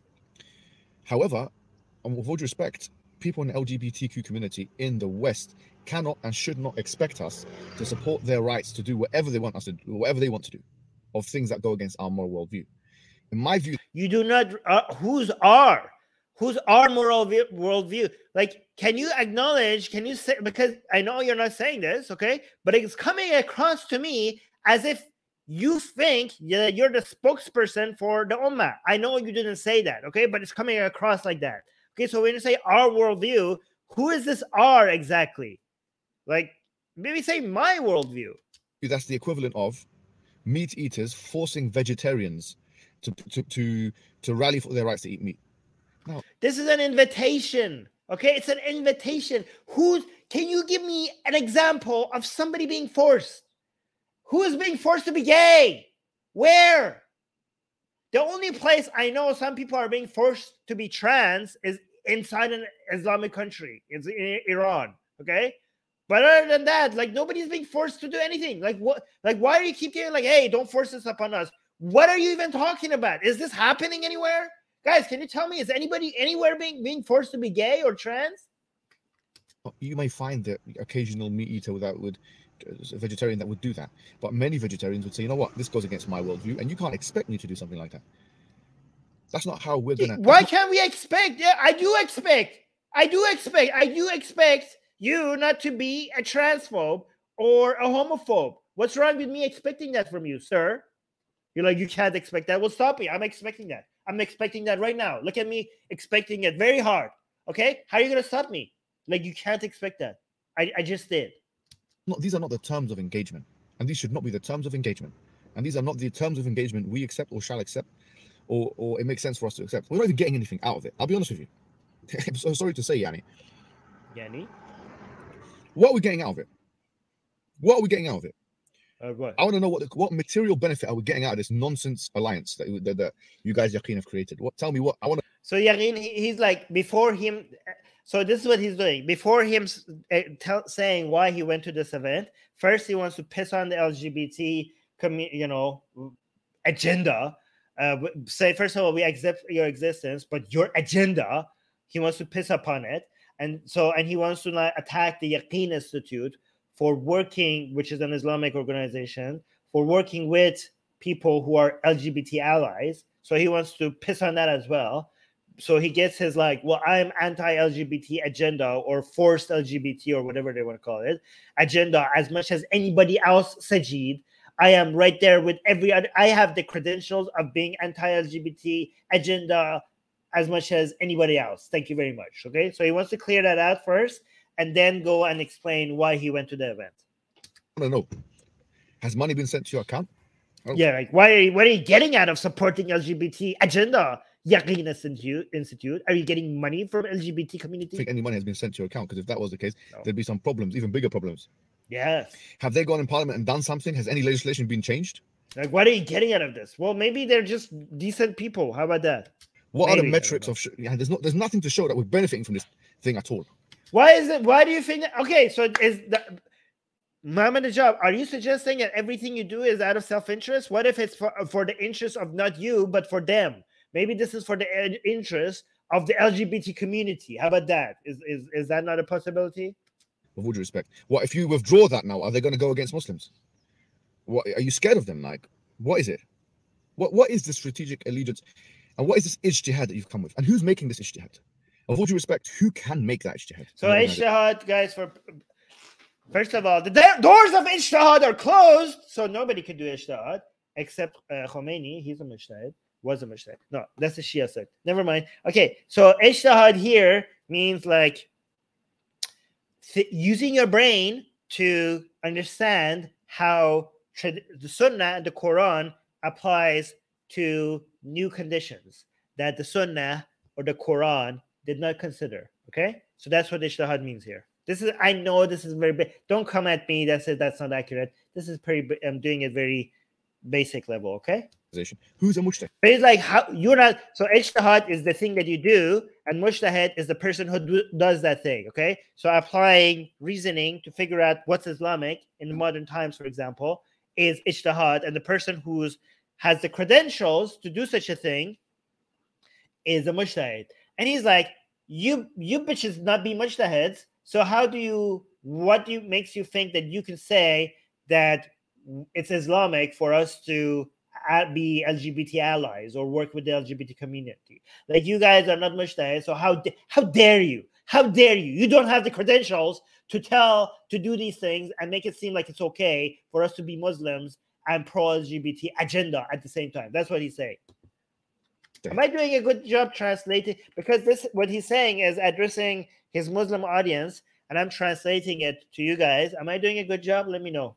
However, and with all due respect, people in the LGBTQ community in the West cannot and should not expect us to support their rights to do whatever they want us to do, whatever they want to do, of things that go against our moral worldview. In my view, you do not. Whose our moral worldview? Like, can you acknowledge? Can you say? Because I know you're not saying this, okay? But it's coming across to me as if you think that you're the spokesperson for the ummah. I know you didn't say that, okay? But it's coming across like that. Okay, so when you say our worldview, who is this our exactly? Like, maybe say my worldview. That's the equivalent of meat eaters forcing vegetarians to rally for their rights to eat meat. No. This is an invitation. Okay, it's an invitation. Can you give me an example of somebody being forced? Who is being forced to be gay? Where? The only place I know some people are being forced to be trans is inside an Islamic country. It's in Iran. Okay. But other than that, like, nobody's being forced to do anything. Like, what? Like, why do you keep getting like, hey, don't force this upon us? What are you even talking about? Is this happening anywhere? Guys, can you tell me, is anybody anywhere being forced to be gay or trans? You may find the occasional meat eater a vegetarian that would do that. But many vegetarians would say, you know what, this goes against my worldview, and you can't expect me to do something like that. That's not how we're gonna. Why can't we expect? Yeah, I do expect you not to be a transphobe or a homophobe. What's wrong with me expecting that from you, sir? You're like, you can't expect that. Well, stop me. I'm expecting that. I'm expecting that right now. Look at me expecting it very hard. Okay? How are you going to stop me? Like, you can't expect that. I just did. No, these are not the terms of engagement. And these should not be the terms of engagement. And these are not the terms of engagement we accept or shall accept, or it makes sense for us to accept. We're not even getting anything out of it. I'll be honest with you. I'm so sorry to say, Yanni. What are we getting out of it? What are we getting out of it? I want to know what material benefit are we getting out of this nonsense alliance that you guys, Yaqeen, have created. Tell me what I want to. So Yaqeen, he's like, before him. So this is what he's doing. Before him saying why he went to this event, first he wants to piss on the LGBT agenda. Say, first of all, we accept your existence, but your agenda, he wants to piss upon it. And he wants to attack the Yaqeen Institute for working, which is an Islamic organization, for working with people who are LGBT allies. So he wants to piss on that as well. So he gets his I'm anti-LGBT agenda, or forced LGBT, or whatever they want to call it, agenda as much as anybody else, Sajid. I am right there with every other. I have the credentials of being anti-LGBT agenda as much as anybody else. Thank you very much. Okay, so he wants to clear that out first, and then go and explain why he went to the event. I don't know. Has money been sent to your account? Yeah, what are you getting out of supporting LGBT agenda, Yaqeen Institute? Are you getting money from LGBT community? I think any money has been sent to your account, because if that was the case, there'd be some problems, even bigger problems. Yes. Have they gone in Parliament and done something? Has any legislation been changed? What are you getting out of this? Well, maybe they're just decent people. How about that? What are the metrics of? There's nothing to show that we're benefiting from this thing at all. Why is it? Why do you think? Okay, so is that Mohammed Hijab? Are you suggesting that everything you do is out of self-interest? What if it's for the interest of not you but for them? Maybe this is for the interest of the LGBT community. How about that? Is that not a possibility? With all due respect, what if you withdraw that now? Are they going to go against Muslims? What are you scared of them? What is it? What is the strategic allegiance, and what is this ijtihad that you've come with, and who's making this ijtihad? With all due respect, who can make that ijtihad? So ijtihad, guys, first of all, the doors of ijtihad are closed, so nobody can do ijtihad except Khomeini. He's a mujtahid. Was a mujtahid. No, that's the Shia sect. Never mind. Okay, so ijtihad here means using your brain to understand how the Sunnah and the Quran applies to new conditions that the Sunnah or the Quran did not consider. Okay, so that's what ijtihad means here. I know this is very big. Don't come at me that says that's not accurate. This is I'm doing it very basic level. Okay. Who's a mujtahid? But it's how you're not. So ijtihad is the thing that you do, and mujtahid is the person who does that thing. Okay. So applying reasoning to figure out what's Islamic in modern times, for example, is ijtihad, and the person who has the credentials to do such a thing is a mujtahid. And he's like, you bitches not be mujtahids. So what makes you think that you can say that it's Islamic for us to be LGBT allies or work with the LGBT community? You guys are not mujtahid, so how dare you? How dare you? You don't have the credentials to do these things and make it seem like it's okay for us to be Muslims and pro-LGBT agenda at the same time. That's what he's saying. Am I doing a good job translating? Because what he's saying is addressing his Muslim audience, and I'm translating it to you guys. Am I doing a good job? Let me know.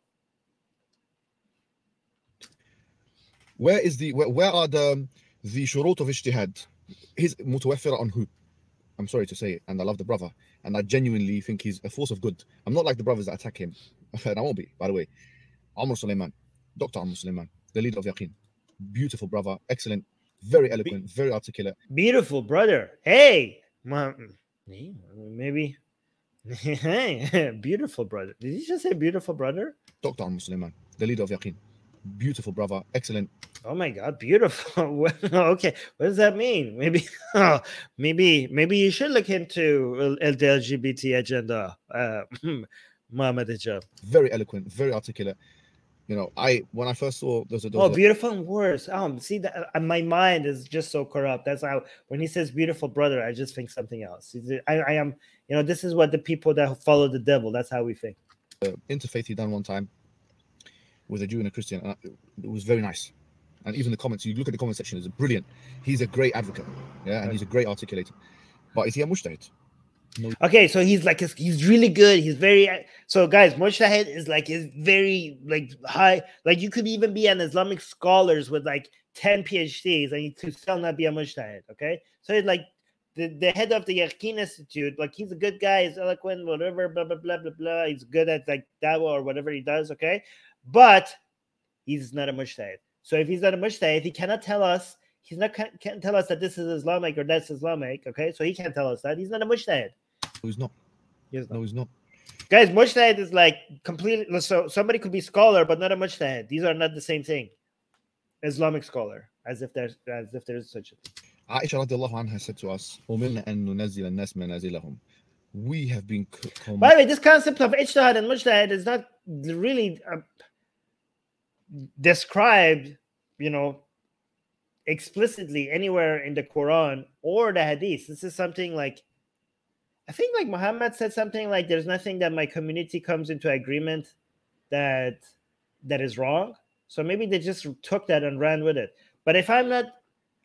Where are the shurut of ijtihad? He's mutawaffira on who? I'm sorry to say it, and I love the brother, and I genuinely think he's a force of good. I'm not like the brothers that attack him, and I won't be, by the way. Amr Sulaiman, Dr. Amr Sulaiman, the leader of Yaqeen. Beautiful brother, excellent, very eloquent, very articulate. Beautiful brother. Hey, maybe. Hey, beautiful brother. Did you just say beautiful brother? Dr. Amr Sulaiman, the leader of Yaqeen. Beautiful brother, excellent. Oh my God, beautiful. Okay, what does that mean? Maybe you should look into the LGBT agenda. Mohammed Hijab. Very eloquent, very articulate. You know, when I first saw those beautiful and worse. See that my mind is just so corrupt. That's how when he says beautiful brother, I just think something else. I am, you know, this is what the people that follow the devil. That's how we think. Interfaith he done one time with a Jew and a Christian. And it was very nice. And even the comments, you look at the comment section, it's brilliant. He's a great advocate, yeah, and he's a great articulator. But is he a mujtahid? No. Okay, so he's really good. He's very so guys. Mujtahid is very high. Like you could even be an Islamic scholars with like 10 PhDs, and you could still not be a mujtahid. Okay, so it's like the head of the Yaqeen Institute. Like he's a good guy. He's eloquent, whatever, blah blah blah blah blah. He's good at like dawah or whatever he does. Okay, but he's not a mujtahid. So if he's not a mujtahid, he cannot tell us. Can't tell us that this is Islamic or that's Islamic. Okay, so he can't tell us that. He's not a mujtahid. No, he's not. No, he's not. Guys, mujtahid is like completely. So somebody could be scholar, but not a mujtahid. These are not the same thing. Islamic scholar, as if there's such a thing. Aisha radiallahu anha said to us, we have been. By the way, this concept of ijtihad and mujtahid is not really described, you know, explicitly anywhere in the Quran or the Hadith. This is something like, I think like Muhammad said something like, there's nothing that my community comes into agreement that is wrong. So maybe they just took that and ran with it. But if I'm not,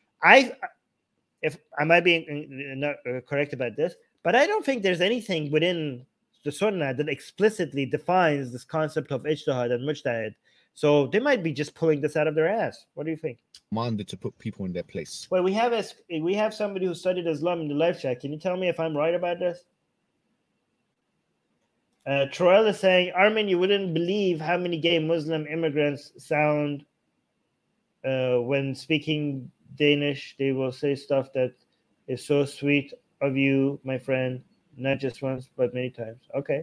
if I might be not correct about this, but I don't think there's anything within the Sunnah that explicitly defines this concept of ijtihad and mujtahid. So they might be just pulling this out of their ass. What do you think? Commanded to put people in their place. Well, we have somebody who studied Islam in the live chat. Can you tell me if I'm right about this? Troel is saying, Armin, you wouldn't believe how many gay Muslim immigrants sound when speaking Danish. They will say stuff that is so sweet of you, my friend, not just once, but many times. Okay.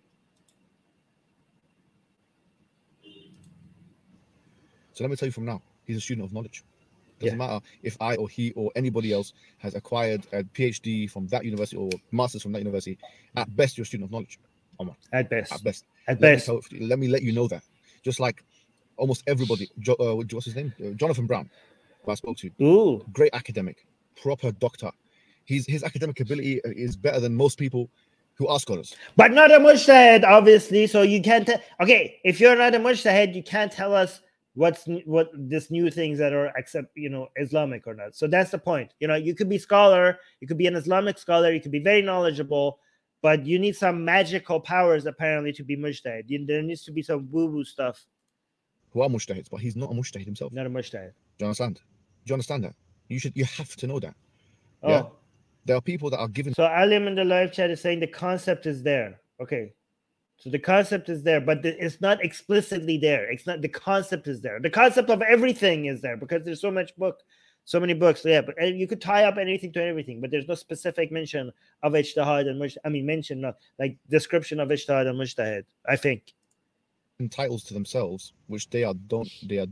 So let me tell you from now, he's a student of knowledge. Doesn't matter if I or he or anybody else has acquired a PhD from that university or masters from that university. At best, you're a student of knowledge, Omar. At best. At best. At best. Let me let you know that. Just like almost everybody, what's his name? Jonathan Brown, who I spoke to. Ooh. Great academic, proper doctor. His academic ability is better than most people who are scholars. But not a mujtahid, obviously. So you can't okay, if you're not a mujtahid, you can't tell us what this new things that are Islamic or not. So that's the point. You know, you could be scholar, you could be an Islamic scholar, you could be very knowledgeable, but you need some magical powers apparently to be mujtahid. There needs to be some woo-woo stuff. Who are mujtahids, but he's not a mujtahid himself. Not a mujtahid. Do you understand? Do you understand that? You have to know that. Oh. Yeah? There are people that are given. So Alim in the live chat is saying the concept is there. Okay. So the concept is there, but it's not explicitly there. It's not, the concept is there. The concept of everything is there because there's so many books. So yeah, but you could tie up anything to everything, but there's no specific mention of ijtihad and description of ijtihad and mujtahid, I think. Titles to themselves, which they don't.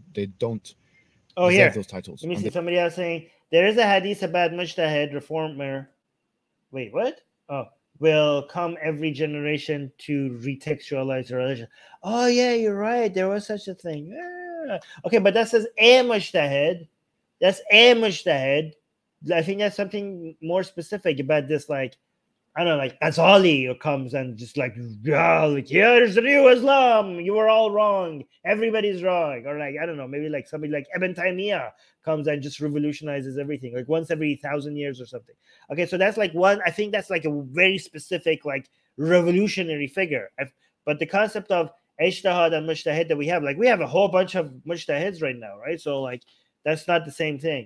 Oh, here. Those titles. Let me see. Somebody else saying there is a hadith about mujtahid reformer. Wait, what? Oh. Will come every generation to retextualize the religion. Oh, yeah, you're right. There was such a thing. Yeah. Okay, but that says a mujtahid. That's a mujtahid. I think that's something more specific about this, like, I don't know, like Azali comes and just like, here's the new Islam. You were all wrong. Everybody's wrong. Or like, I don't know, maybe like somebody like Ibn Taymiyyah comes and just revolutionizes everything, like once every 1,000 years or something. Okay, so that's like one, I think that's like a very specific, like revolutionary figure. But the concept of ijtihad and mujtahid that we have a whole bunch of mujtahids right now, right? So like, that's not the same thing.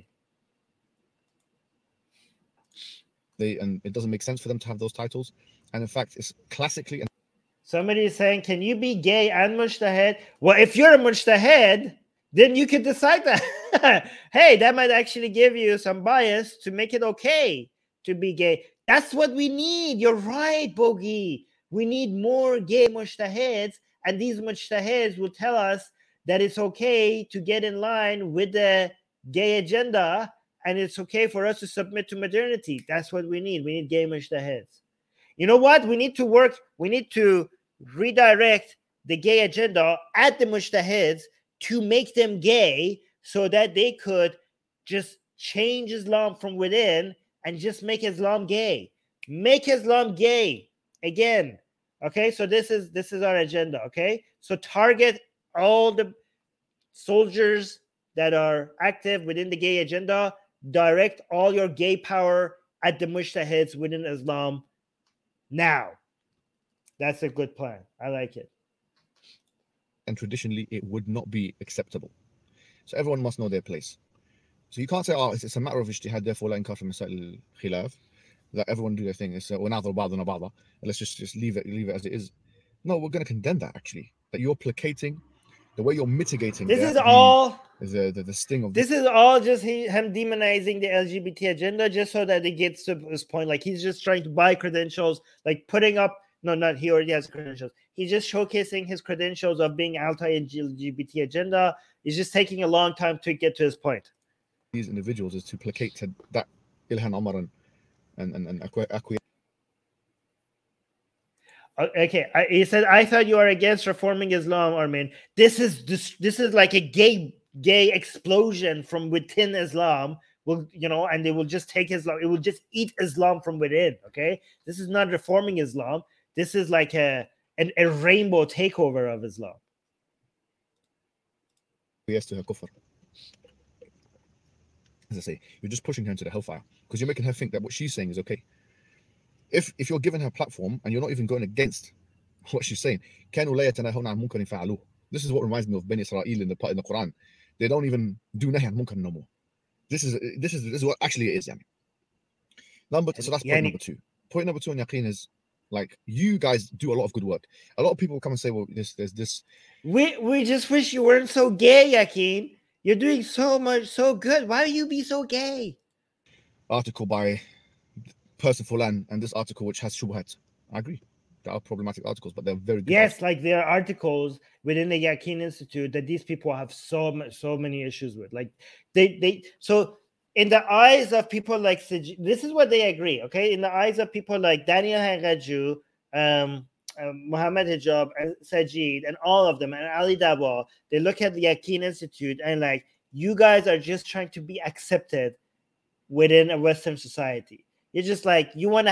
And it doesn't make sense for them to have those titles. And in fact, it's classically. Somebody is saying, can you be gay and mujtahid? Well, if you're a mujtahid, then you could decide that. Hey, that might actually give you some bias to make it okay to be gay. That's what we need. You're right, Bogi. We need more gay mujtahids, and these mujtahids will tell us that it's okay to get in line with the gay agenda, and it's okay for us to submit to modernity. That's what we need. We need gay mujtahids. You know what? We need to redirect the gay agenda at the mujtahids to make them gay so that they could just change Islam from within and just make Islam gay. Make Islam gay again. Okay, so this is our agenda. Okay, so target all the soldiers that are active within the gay agenda. Direct all your gay power at the mujtahids within Islam now. That's a good plan. I like it. And traditionally, it would not be acceptable. So everyone must know their place. So you can't say, oh, it's a matter of ijtihad, therefore la inkar fi masail al-khilaf, that everyone do their thing. It's وَنَعْذُرْ بَعْضُنَا بَعْضًا. Let's just leave it as it is. No, we're going to condemn that, actually. That you're placating, the way you're mitigating this is all the sting of this is all just him demonizing the LGBT agenda just so that it gets to this point. Like, he's just trying to buy credentials, like putting up, no, not he already has credentials. He's just showcasing his credentials of being anti-LGBT agenda. He's just taking a long time to get to his point. These individuals is to placate that Ilhan Omar and acquiesce. Okay, he said, I thought you are against reforming Islam, Armin. This is like a gay explosion from within Islam. Will, you know, and they will just take Islam. It will just eat Islam from within. Okay, this is not reforming Islam. This is like a rainbow takeover of Islam. Yes, to her kufr. As I say, you're just pushing her into the hellfire because you're making her think that what she's saying is okay. If you're giving her a platform and you're not even going against what she's saying, this is what reminds me of Bani Israel in the Quran. They don't even do nahy an munkar no more. This is what actually it is. So that's point number 2. Point number 2 on Yaqeen is, like, you guys do a lot of good work. A lot of people come and say, well, there's this. We just wish you weren't so gay, Yaqeen. You're doing so much, so good. Why do you be so gay? Article by person Fulan and this article which has shubhat. I agree. There are problematic articles, but they're very good. Yes, like there are articles within the Yaqeen Institute that these people have so many issues with. Like so in the eyes of people like Sajid, this is what they agree. Okay, in the eyes of people like Daniel Hagaju, Muhammad Hijab, and Sajid, and all of them, and Ali Dabo, they look at the Yaqeen Institute and like, you guys are just trying to be accepted within a Western society. You're just like, you want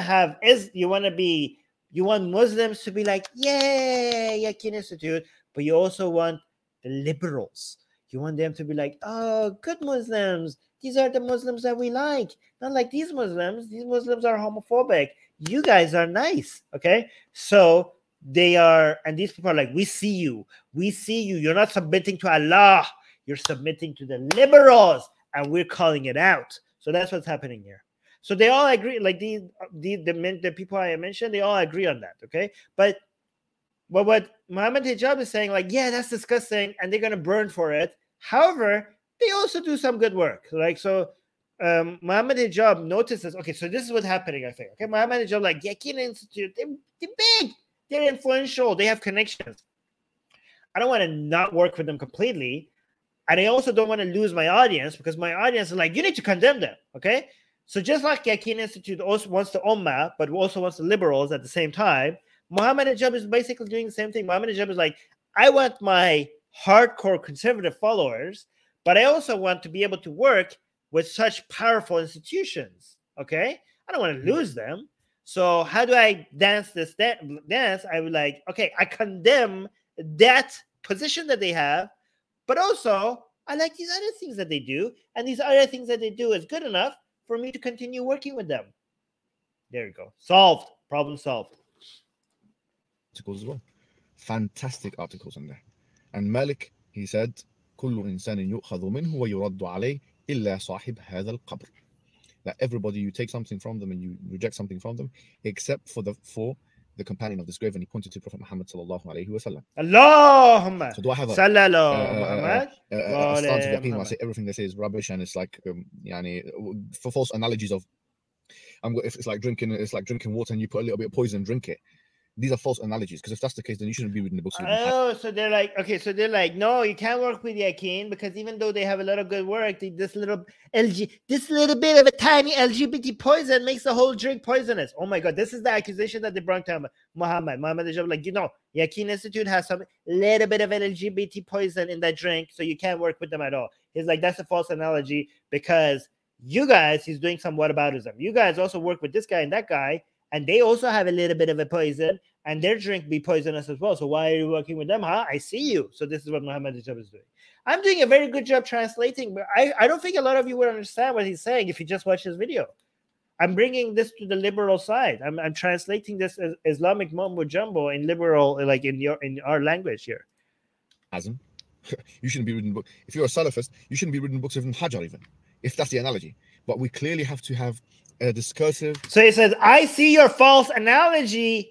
Muslims to be like, yay, Yaqeen Institute, but you also want the liberals. You want them to be like, oh, good Muslims. These are the Muslims that we like. Not like these Muslims. These Muslims are homophobic. You guys are nice. Okay? So they are, and these people are like, we see you. We see you. You're not submitting to Allah. You're submitting to the liberals, and we're calling it out. So that's what's happening here. So they all agree, like the people I mentioned, they all agree on that, okay? But what Muhammad Hijab is saying, like, yeah, that's disgusting, and they're gonna burn for it. However, they also do some good work. Like, so Muhammad Hijab notices, okay, so this is what's happening, I think. Okay, Muhammad Hijab, like, Yaqeen Institute, they're big, they're influential, they have connections. I don't want to not work with them completely, and I also don't want to lose my audience, because my audience is like, you need to condemn them, okay? So just like Yaqeen Institute also wants the Ummah, but also wants the liberals at the same time, Muhammad Hijab is basically doing the same thing. Muhammad Hijab is like, I want my hardcore conservative followers, but I also want to be able to work with such powerful institutions, okay? I don't want to lose them. So how do I dance this dance? I would like, okay, I condemn that position that they have, but also I like these other things that they do, and these other things that they do is good enough for me to continue working with them. There you go. Solved. Problem solved. Articles as well. Fantastic articles in there. And Malik, he said, كل إنسان يؤخذ منه ويرد عليه إلا صاحب هذا القبر. That everybody, you take something from them and you reject something from them, except for the companion of this grave, and he pointed to Prophet Muhammad sallallahu alaihi wasallam. Allahumma. So do I have a stance of Yaqeen where I say everything they say is rubbish, and it's like for false analogies of it's like drinking water and you put a little bit of poison, drink it. these are false analogies, because if that's the case, then you shouldn't be reading the books. Oh, so they're like, okay, so they're like, no, you can't work with Yakin because even though they have a lot of good work, this little bit of a tiny LGBT poison makes the whole drink poisonous. Oh my God, this is the accusation that they brought to Muhammad. Muhammad is like, Yakin Institute has some little bit of LGBT poison in that drink, so you can't work with them at all. He's like, that's a false analogy because you guys, he's doing some whataboutism. You guys also work with this guy and that guy, and they also have a little bit of a poison, and their drink be poisonous as well. So why are you working with them? Huh? I see you. So this is what Muhammad Hijab is doing. I'm doing a very good job translating, but I don't think a lot of you would understand what he's saying if you just watch his video. I'm bringing this to the liberal side. I'm translating this as Islamic mumbo jumbo in liberal, like in our language here. Azim, you shouldn't be reading books. If you're a Salafist, you shouldn't be reading books of Ibn Hajar even, if that's the analogy. But we clearly have to have a discursive. So he says, I see your false analogy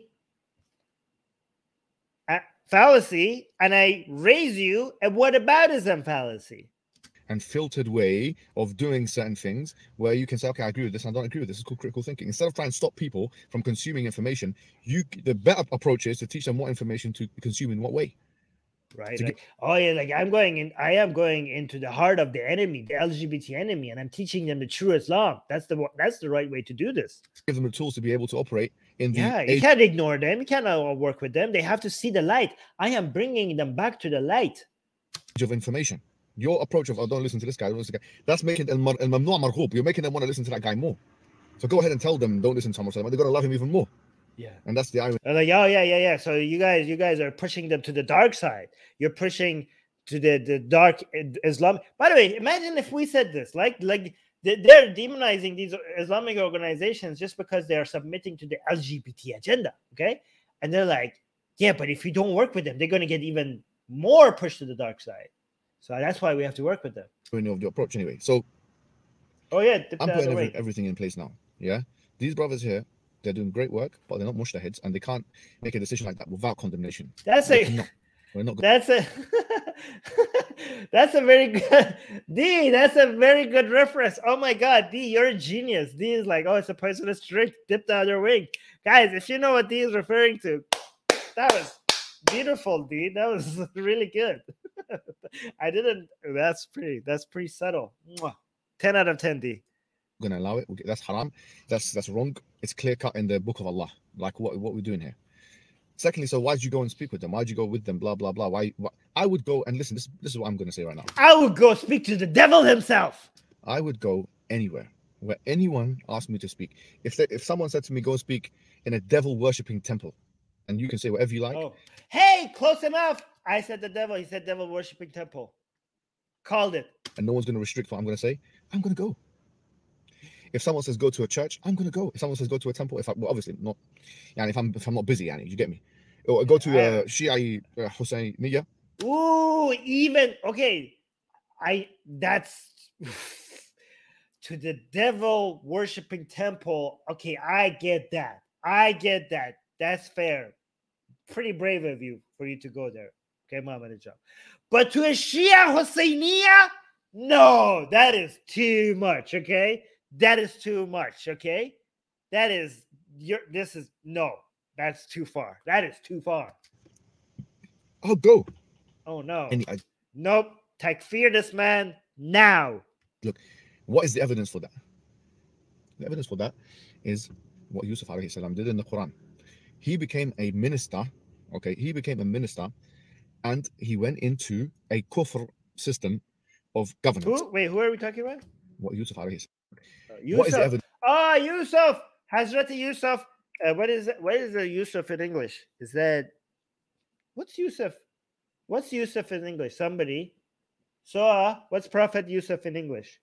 fallacy, and I raise you a whataboutism fallacy. And filtered way of doing certain things where you can say, okay, I agree with this, and I don't agree with this. It's called critical thinking. Instead of trying to stop people from consuming information, the better approach is to teach them what information to consume in what way. Right. Like, I am going into the heart of the enemy, the LGBT enemy, and I'm teaching them the true Islam. That's the right way to do this. Give them the tools to be able to operate in the you can't ignore them. You cannot work with them. They have to see the light. I am bringing them back to the light of information. Your approach of, oh, don't listen to this guy, don't listen to this guy, that's making al-mamnu' marghub. You're making them want to listen to that guy more. So go ahead and tell them, don't listen to him. They're going to love him even more. Yeah. And that's the irony. Like, oh yeah. So you guys are pushing them to the dark side. You're pushing to the dark Islam. By the way, imagine if we said this, like they're demonizing these Islamic organizations just because they are submitting to the LGBT agenda. Okay. And they're like, yeah, but if you don't work with them, they're going to get even more pushed to the dark side. So that's why we have to work with them. Of the approach anyway. So I'm putting everything in place now. Yeah. These brothers here, they're doing great work, but they're not mujtahids, and they can't make a decision like that without condemnation. That's a very good D. That's a very good reference. Oh my God, D, you're a genius. D is like, oh, it's a poisonous drink dipped out your wing. Guys, if you know what D is referring to, that was beautiful, D. That was really good. That's pretty subtle. 10 out of 10, D. Going to allow it. That's haram. That's wrong. It's clear cut in the book of Allah. Like what we're doing here. Secondly, so why did you go and speak with them? Why did you go with them? Blah blah blah. Why? I would go and listen. This is what I'm going to say right now. I would go speak to the devil himself. I would go anywhere where anyone asked me to speak. If someone said to me, go speak in a devil worshipping temple, and you can say whatever you like. Oh. Hey, close enough. I said the devil. He said devil worshipping temple. Called it. And no one's going to restrict what I'm going to say. I'm going to go. If someone says go to a church, I'm going to go. If someone says go to a temple, obviously not. And if I'm not busy, you get me. Or go to Shia Husseiniya. Ooh, even okay. That's to the devil worshipping temple. Okay, I get that. That's fair. Pretty brave of you for you to go there. Okay, Muhammad Hijab. But to a Shia Husseiniya, no, that is too much. Okay. That is too much, okay? That's too far. That is too far. I'll go. Oh, no. Nope. Takfir this man now. Look, what is the evidence for that? The evidence for that is what Yusuf alayhi salam did in the Quran. He became a minister, okay? He became a minister, and he went into a kufr system of governance. Who are we talking about? What Yusuf alayhi salam. Yusuf. What is the evidence? Yusuf. Hazrat Yusuf. What is the Yusuf in English? Is that what's Yusuf? What's Yusuf in English? Somebody. So what's Prophet Yusuf in English?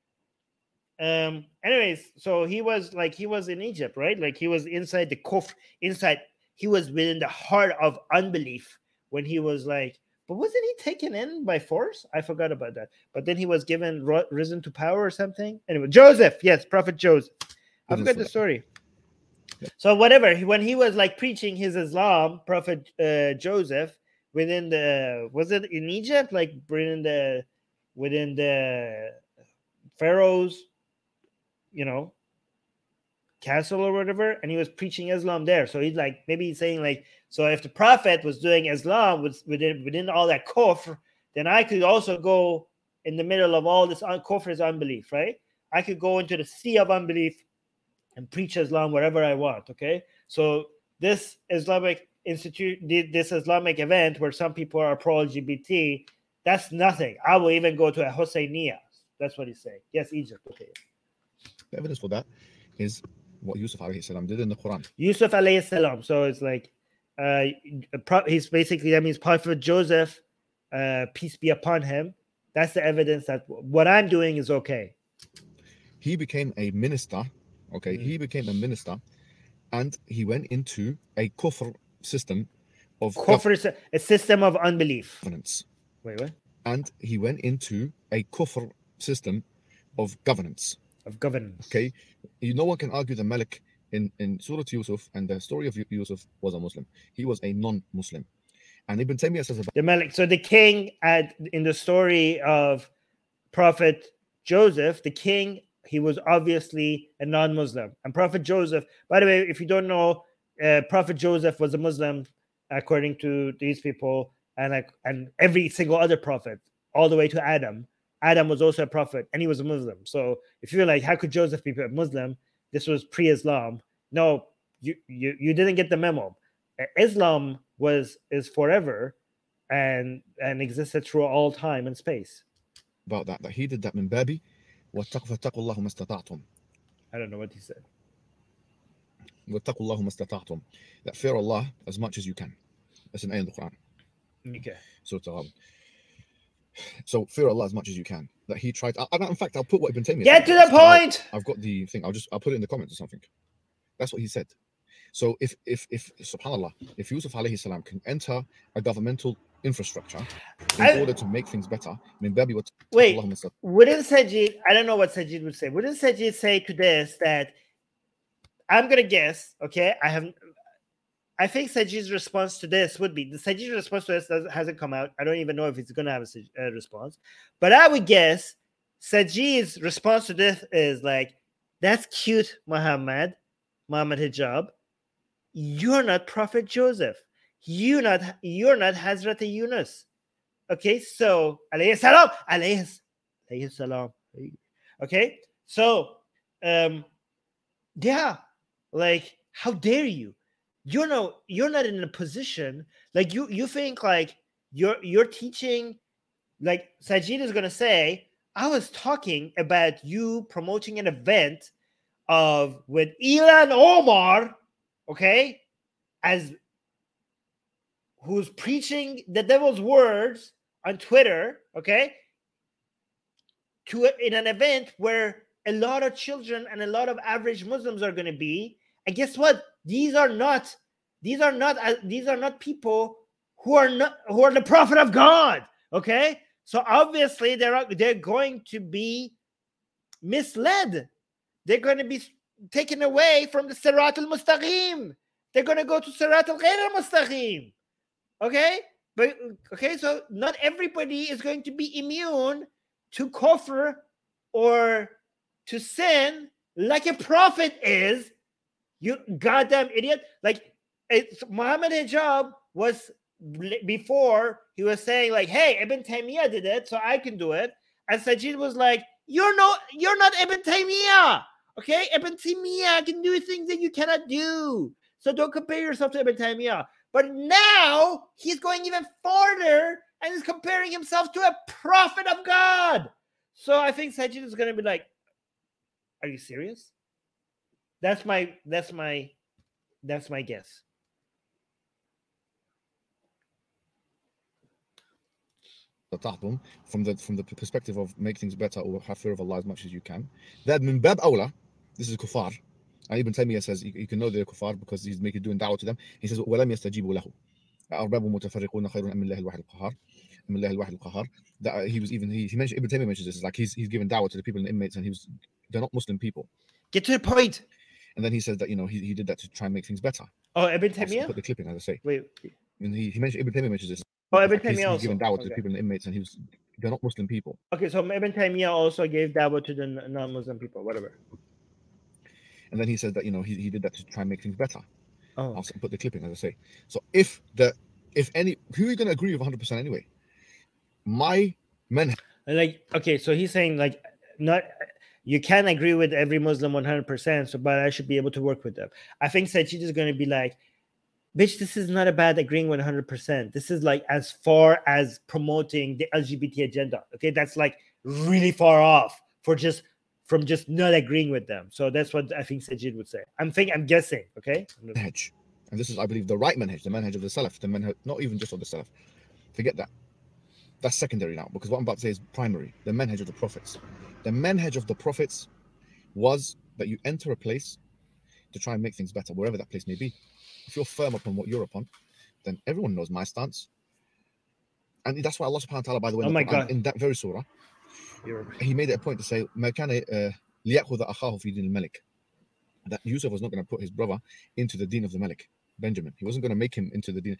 Anyways, so he was in Egypt, right? Like he was inside the kufr, he was within the heart of unbelief when he was like, but wasn't he taken in by force? I forgot about that. But then he was risen to power or something. Anyway, Joseph. Yes, Prophet Joseph. I forgot the story. Yeah. So whatever. When he was like preaching his Islam, Prophet Joseph, was it in Egypt? Like within the Pharaoh's, castle or whatever, and he was preaching Islam there. So he's like, maybe he's saying like, so if the prophet was doing Islam within all that kufr, then I could also go in the middle of all this kufr is unbelief, right? I could go into the sea of unbelief and preach Islam wherever I want. Okay, so this Islamic this Islamic event where some people are pro-LGBT, that's nothing. I will even go to a Husseiniya. That's what he's saying. Yes, Egypt. Okay. The evidence for that is what Yusuf alayhi salam did in the Quran. Yusuf alayhi salam. So it's like he's basically, that means Prophet Joseph, peace be upon him. That's the evidence that what I'm doing is okay. He became a minister. Okay, he became a minister, and he went into a kufr system of kufr is a system of unbelief. Governance. Wait, what? And he went into a kufr system of governance. Okay, no one can argue the Malik in Surah Yusuf and the story of Yusuf was a Muslim. He was a non-Muslim. And Ibn Taymiyyah says about the Malik. So the king in the story of Prophet Joseph, the king, he was obviously a non-Muslim. And Prophet Joseph, by the way, if you don't know, Prophet Joseph was a Muslim according to these people, and every single other prophet, all the way to Adam. Adam was also a prophet, and he was a Muslim. So if you're like, how could Joseph be a Muslim? This was pre-Islam. No, you didn't get the memo. Islam is forever, and existed through all time and space. About that he did that min babi واتقوا الله ما استطعتم. I don't know what he said. واتقوا الله ما استطعتم. That fear Allah as much as you can. That's an ayah in the Quran. Okay. So fear Allah as much as you can. That he tried. In fact, I'll put what Ibn Taymiyyah. Get to the point. I've got the thing. I'll put it in the comments or something. That's what he said. So if subhanallah, if Yusuf alayhi salam can enter a governmental infrastructure in order to make things better, wouldn't Sajid, I don't know what Sajid would say. Wouldn't Sajid say to this that I'm gonna guess, okay? I think Sajid's response to this would be Sajid's response to this hasn't come out. I don't even know if he's gonna have a response, but I would guess Sajid's response to this is like, that's cute, Muhammad Hijab. You're not Prophet Joseph. You're not Hazrat Yunus. Okay, so alayhi salam. Okay, so yeah, like, how dare you? You're not in a position, like, you think like you're teaching, like Sajid is gonna say, I was talking about you promoting an event with Ilhan Omar, okay, who's preaching the devil's words on Twitter, okay, in an event where a lot of children and a lot of average Muslims are going to be. And guess what? These are not people who are the prophet of God. Okay, so obviously they're going to be misled. They're going to be taken away from the Sirat al-Mustaqim. They're going to go to Sirat al-Ghayr al-Mustaqim. Okay, so not everybody is going to be immune to kufr or to sin like a prophet is. You goddamn idiot! Like, Muhammad Hijab was before, he was saying like, "Hey, Ibn Taymiyyah did it, so I can do it." And Sajid was like, "You're not Ibn Taymiyyah. Okay, Ibn Taymiyyah can do things that you cannot do. So don't compare yourself to Ibn Taymiyyah." But now he's going even farther and is comparing himself to a prophet of God. So I think Sajid is going to be like, "Are you serious?" That's my guess. From the perspective of make things better or have fear of Allah as much as you can. That min bab awla, this is kuffar. And Ibn Taymiyyah says you can know they're kuffar because he's doing da'wah to them. He says وَلَمْ يَسْتَجِيبُوا لَهُ أَرْبَابٌ مُتَفَرِّقُونَ خَيْرٌ أَمْ اللَّهِ الْوَاحِدِ الْقَهَّارِ. That he mentioned, Ibn Taymiyyah mentions this, is like he's given da'wah to the people and the inmates, and they're not Muslim people. Get to the point. And then he says that he did that to try and make things better. Oh, Ibn Taymiyyah? I'll put the clip in, as I say. Wait. And he mentioned, Ibn Taymiyyah mentions this. Oh, Ibn Taymiyyah he's given da'wah to the people and the inmates, and they're not Muslim people. Okay, so Ibn Taymiyyah also gave da'wah to the non-Muslim people, whatever. And then he said that he did that to try and make things better. Oh, I'll put the clipping, as I say. So if any, who are you going to agree with 100% anyway? My men. like, okay, so he's saying like, not, you can't agree with every Muslim 100%, so but I should be able to work with them. I think Sajid is going to be like, bitch, this is not about agreeing with 100%. This is like as far as promoting the LGBT agenda. Okay, that's like really far off from just not agreeing with them. So that's what I think Sajid would say. I'm guessing. Okay, manhaj, and this is, I believe, the right manhaj, the manhaj of the Salaf, the manhaj, not even just of the Salaf. Forget that. That's secondary now, because what I'm about to say is primary. The manhaj of the prophets. The manhaj of the prophets was that you enter a place to try and make things better, wherever that place may be. If you're firm upon what you're upon, then everyone knows my stance. And that's why Allah subhanahu wa ta'ala, by the way, in, God, in that very surah, he made it a point to say, that Yusuf was not going to put his brother into the deen of the Malik, Benjamin. He wasn't going to make him into the deen,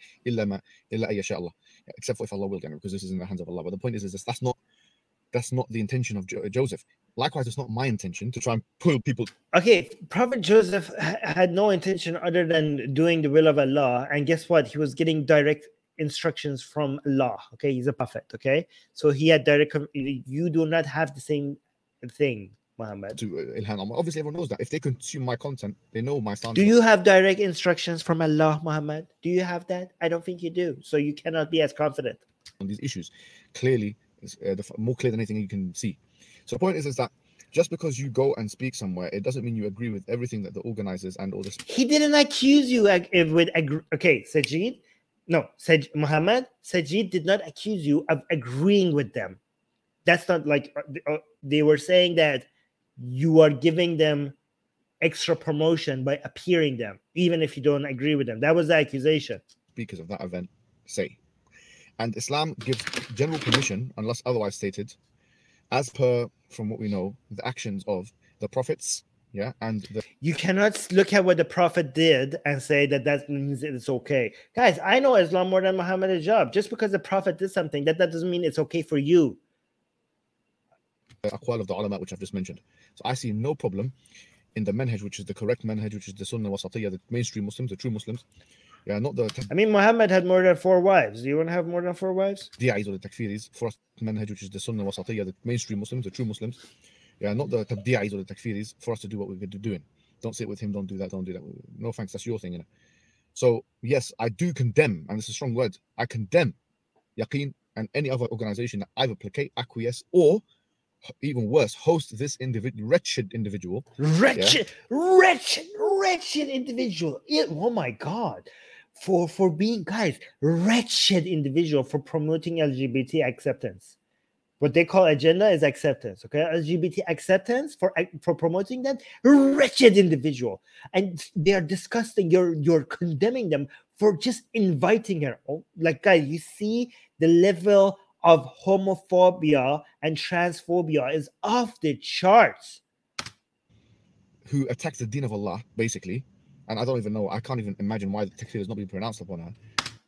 except for if Allah will, because this is in the hands of Allah. But the point is that's not the intention of Joseph. Likewise, it's not my intention to try and pull people. Okay, Prophet Joseph had no intention other than doing the will of Allah. And guess what? He was getting direct instructions from Allah. Okay, he's a prophet. Okay, so he had direct. You do not have the same thing, Muhammad. To Ilhan Omar. Obviously, everyone knows that. If they consume my content, they know my stance. Do you have direct instructions from Allah, Muhammad? Do you have that? I don't think you do. So you cannot be as confident on these issues. Clearly, more clear than anything you can see. So the point is that just because you go and speak somewhere, it doesn't mean you agree with everything that the organizers and all this. He didn't accuse you with okay, Sajid. No, Muhammad. Sajid did not accuse you of agreeing with them. That's not like they were saying that you are giving them extra promotion by appearing them, even if you don't agree with them. That was the accusation. Speakers of that event say. And Islam gives general permission, unless otherwise stated, as per, from what we know, the actions of the prophets. Yeah, and you cannot look at what the prophet did and say that means it's okay. Guys, I know Islam more than Muhammad Hijab. Just because the prophet did something, that doesn't mean it's okay for you. The aqwal of the ulama, which I've just mentioned. So I see no problem in the manhaj, which is the correct manhaj, which is the sunnah wasatiyya, the mainstream Muslims, the true Muslims. Yeah, not the. I mean, Muhammad had more than 4 wives. Do you want to have more than 4 wives? Di'is or the takfiris, for us, manhaj, which is the sunnah wasatiyya, the mainstream Muslims, the true Muslims. Yeah, not the tabdi'is or the takfiris, for us to do what we're doing. Don't sit with him, don't do that, don't do that. No thanks, that's your thing, you know. So, yes, I do condemn, and this is a strong word, I condemn Yaqeen and any other organization that either placate, acquiesce, or even worse, host this wretched individual. Wretched individual. Oh my God. For being, guys, wretched individual for promoting LGBT acceptance. What they call agenda is acceptance, okay? LGBT acceptance for promoting that, wretched individual. And they are disgusting. You're condemning them for just inviting her. Oh, like, guys, you see the level of homophobia and transphobia is off the charts. Who attacks the deen of Allah, basically. And I don't even know, I can't even imagine why the takfir has not been pronounced upon her.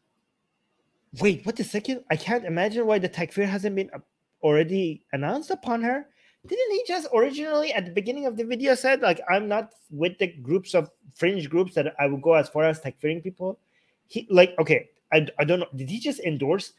Wait, what the second? I can't imagine why the takfir hasn't been already announced upon her. Didn't he just originally at the beginning of the video said, like, I'm not with the groups of fringe groups that I would go as far as takfiring people? He, like, okay, I don't know. Did he just endorse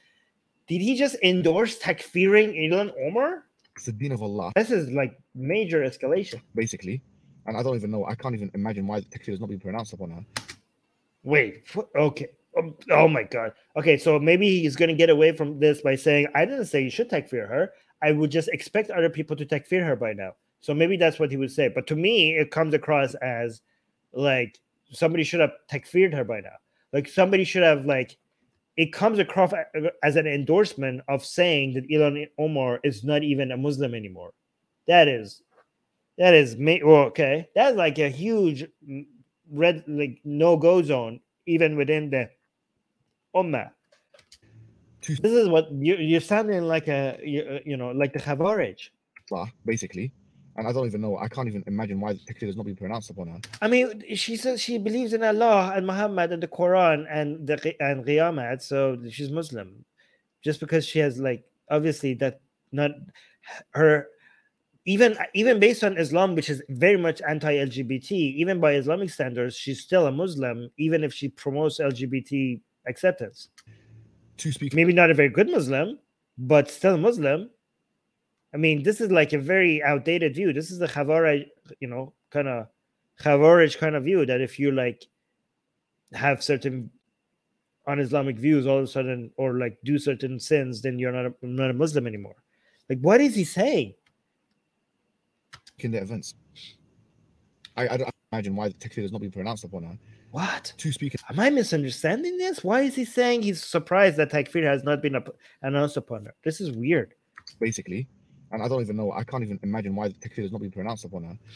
takfiring Ilhan Omar? It's the deen of Allah. This is like major escalation. Basically. And I don't even know, I can't even imagine why the takfir has not been pronounced upon her. Wait, okay. Oh my God. Okay, so maybe he's going to get away from this by saying, I didn't say you should takfir her. I would just expect other people to takfir her by now. So maybe that's what he would say. But to me, it comes across as like somebody should have takfired her by now. Like somebody should have, like, it comes across as an endorsement of saying that Ilhan Omar is not even a Muslim anymore. That is okay. That's like a huge red, like, no-go zone, even within the Ummah. This is what you're sounding like like the Khawarij. Basically. And I don't even know, I can't even imagine why the takfir has not been pronounced upon her. I mean, she says she believes in Allah and Muhammad and the Quran and Qiyamah, so she's Muslim. Just because she has, like, obviously that not her even based on Islam, which is very much anti-LGBT, even by Islamic standards, she's still a Muslim, even if she promotes LGBT acceptance. To speak, maybe not a very good Muslim, but still Muslim. I mean, this is like a very outdated view. This is the Khawarij, kind of Khawarij kind of view that if you like have certain un-Islamic views all of a sudden, or like do certain sins, then you're not a Muslim anymore. Like, what is he saying? In the events, I don't imagine why the takfir has not been pronounced upon her. What? To speak, am I misunderstanding this? Why is he saying he's surprised that takfir has not been announced upon her? This is weird. Basically, and I don't even know. I can't even imagine why the takfir has not been pronounced upon her.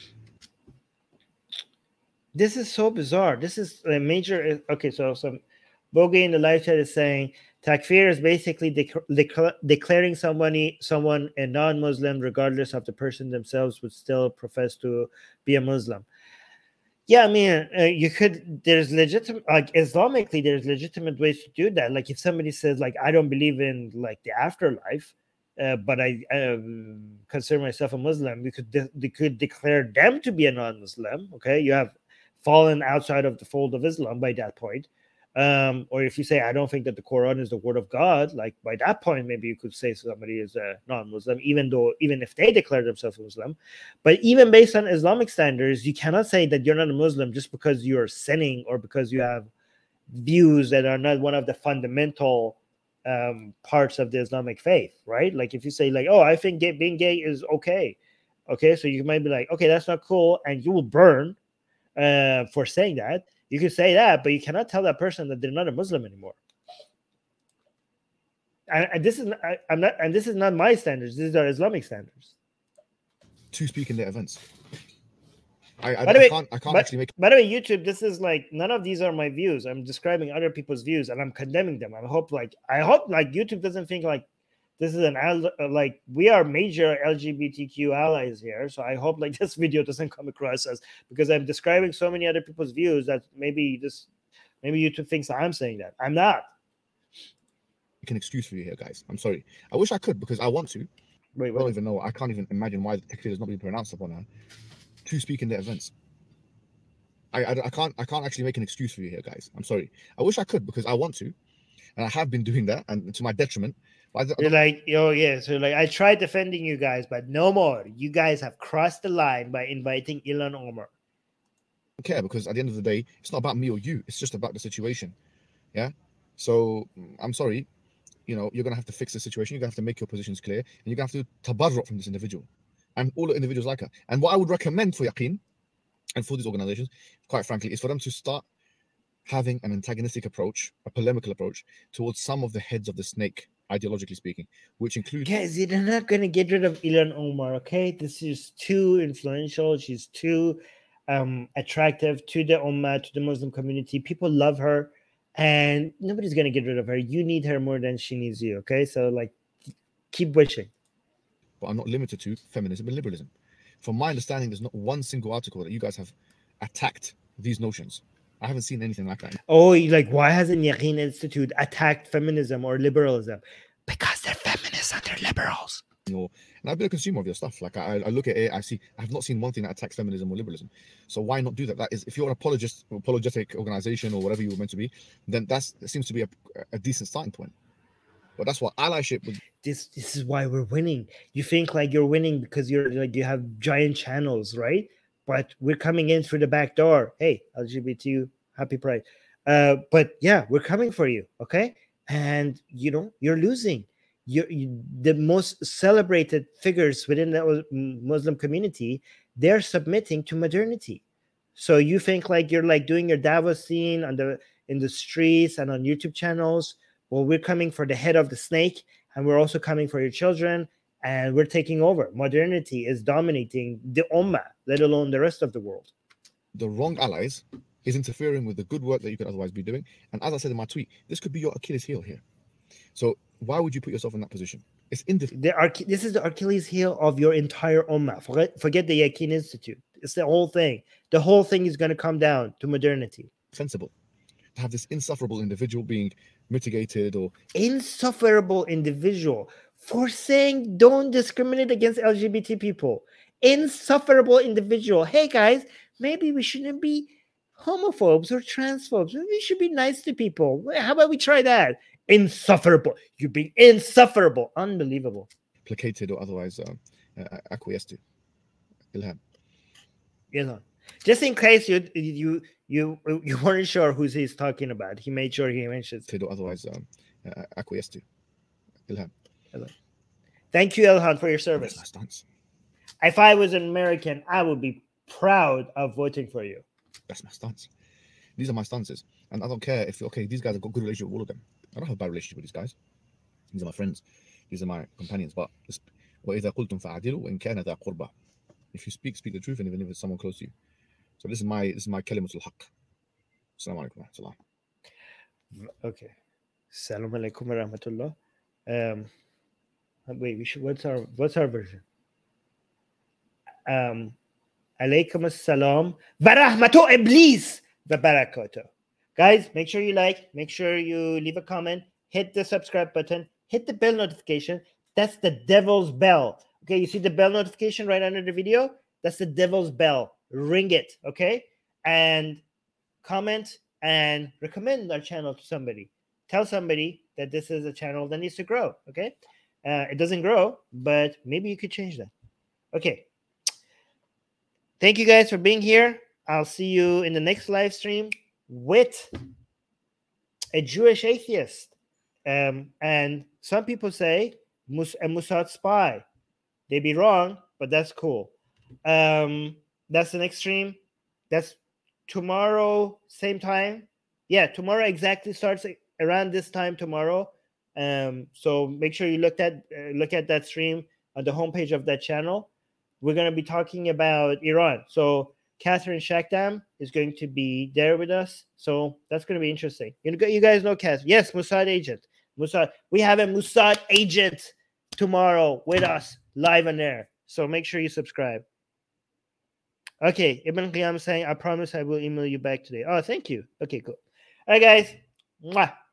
This is so bizarre. This is a major. Okay, so some Bogi in the live chat is saying takfir is basically declaring someone a non-Muslim, regardless of the person themselves would still profess to be a Muslim. Yeah, I mean, you could. There's legitimate, like Islamically, there's legitimate ways to do that. Like if somebody says, like, I don't believe in like the afterlife, but I consider myself a Muslim, they could declare them to be a non-Muslim. Okay, you have fallen outside of the fold of Islam by that point. Or if you say, I don't think that the Quran is the word of God, like by that point, maybe you could say somebody is a non-Muslim, even if they declare themselves a Muslim. But even based on Islamic standards, you cannot say that you're not a Muslim just because you're sinning or because you have views that are not one of the fundamental parts of the Islamic faith, right? Like if you say like, oh, I think being gay is okay. Okay, so you might be like, okay, that's not cool. And you will burn for saying that. You can say that, but you cannot tell that person that they're not a Muslim anymore. And this is not my standards. These are Islamic standards. To speak in their events. I can't actually make. By the way, YouTube, this is like none of these are my views. I'm describing other people's views, and I'm condemning them. I hope YouTube doesn't think like this is like we are major LGBTQ allies here. So I hope like this video doesn't come across as because I'm describing so many other people's views that maybe YouTube thinks I'm saying that. I'm not. An excuse for you here, guys. I'm sorry. I wish I could because I want to. Wait, I don't even know. I can't even imagine why the takfir has not been pronounced upon her. To speak in their events. I can't actually make an excuse for you here, guys. I'm sorry. I wish I could because I want to, and I have been doing that, and to my detriment. You're like, oh yeah, so like I tried defending you guys, but no more. You guys have crossed the line by inviting Ilhan Omar. I don't care because at the end of the day, it's not about me or you. It's just about the situation. Yeah. So I'm sorry. You're gonna have to fix the situation. You're gonna have to make your positions clear, and you're gonna have to tabarruk from this individual and all the individuals like her. And what I would recommend for Yaqeen and for these organizations, quite frankly, is for them to start having an antagonistic approach, a polemical approach towards some of the heads of the snake, ideologically speaking, which includes. Guys, they're not going to get rid of Ilhan Omar, okay? This is too influential. She's too attractive to the Ummah, to the Muslim community. People love her, and nobody's going to get rid of her. You need her more than she needs you, okay? So, like, keep wishing. But I'm not limited to feminism and liberalism. From my understanding, there's not one single article that you guys have attacked these notions. I haven't seen anything like that. Oh, like why hasn't Yaqeen Institute attacked feminism or liberalism? Because they're feminists and they're liberals. And I've been a consumer of your stuff. Like I look at it, I have not seen one thing that attacks feminism or liberalism. So why not do that? That is, if you're an apologetic organization or whatever you were meant to be, then that seems to be a decent starting point. But that's what allyship would. This is why we're winning. You think like you're winning because you're like you have giant channels, right? But we're coming in through the back door. Hey, LGBT, happy Pride. But yeah, we're coming for you, okay? And you're losing. The most celebrated figures within the Muslim community, they're submitting to modernity. So you think like you're like doing your Davos scene in the streets and on YouTube channels. Well, we're coming for the head of the snake, and we're also coming for your children. And we're taking over. Modernity is dominating the Ummah, let alone the rest of the world. The wrong allies is interfering with the good work that you could otherwise be doing. And as I said in my tweet, this could be your Achilles heel here. So why would you put yourself in that position? It's this is the Achilles heel of your entire Ummah. Forget the Yaqeen Institute. It's the whole thing. The whole thing is going to come down to modernity. Sensible to have this insufferable individual being mitigated or insufferable individual for saying don't discriminate against LGBT people. insufferable individual. Hey guys, maybe we shouldn't be homophobes or transphobes. We should be nice to people. How about we try that? Insufferable. You're being insufferable. Unbelievable. Placated or otherwise acquiesced to. Ilhan. Ilhan. Just in case you weren't sure who he's talking about, he made sure he mentions it. Or otherwise acquiesced to. Ilhan. Thank you, Ilhan, for your service. That's my stance. If I was an American, I would be proud of voting for you. That's my stance. These are my stances. And I don't care if, okay, these guys have got good relationship with all of them. I don't have a bad relationship with these guys. These are my friends. These are my companions. But وَإِذَا قُلْتُمْ فَعَدِلُوا وَإِنْ كَانَ ذَا قُرْبَى. If you speak the truth, and even if it's someone close to you. So this is my kalimatul haqq. Assalamu alaikum wa rahmatullah. Okay. Assalamu alaikum wa rahmatullah. Wait, we should. What's our version? Alaikum assalam wa rahmatu iblis wa barakatuh. Guys, make sure you like, make sure you leave a comment, hit the subscribe button, hit the bell notification. That's the devil's bell. Okay, you see the bell notification right under the video? That's the devil's bell. Ring it, okay? And comment and recommend our channel to somebody. Tell somebody that this is a channel that needs to grow, okay? It doesn't grow, but maybe you could change that. Okay. Thank you guys for being here. I'll see you in the next live stream with a Jewish atheist. And some people say a Mossad spy. They be wrong, but that's cool. That's the next stream. That's tomorrow, same time. Yeah, tomorrow exactly starts around this time tomorrow. So make sure you look at that stream on the homepage of that channel. We're going to be talking about Iran. So Catherine Shakdam is going to be there with us. So that's going to be interesting. You guys know Catherine. Yes, Mossad agent. Mossad. We have a Mossad agent tomorrow with us live on air. So make sure you subscribe. Okay, Ibn Qiyam saying, I promise I will email you back today. Oh, thank you. Okay, cool. All right, guys. Mwah.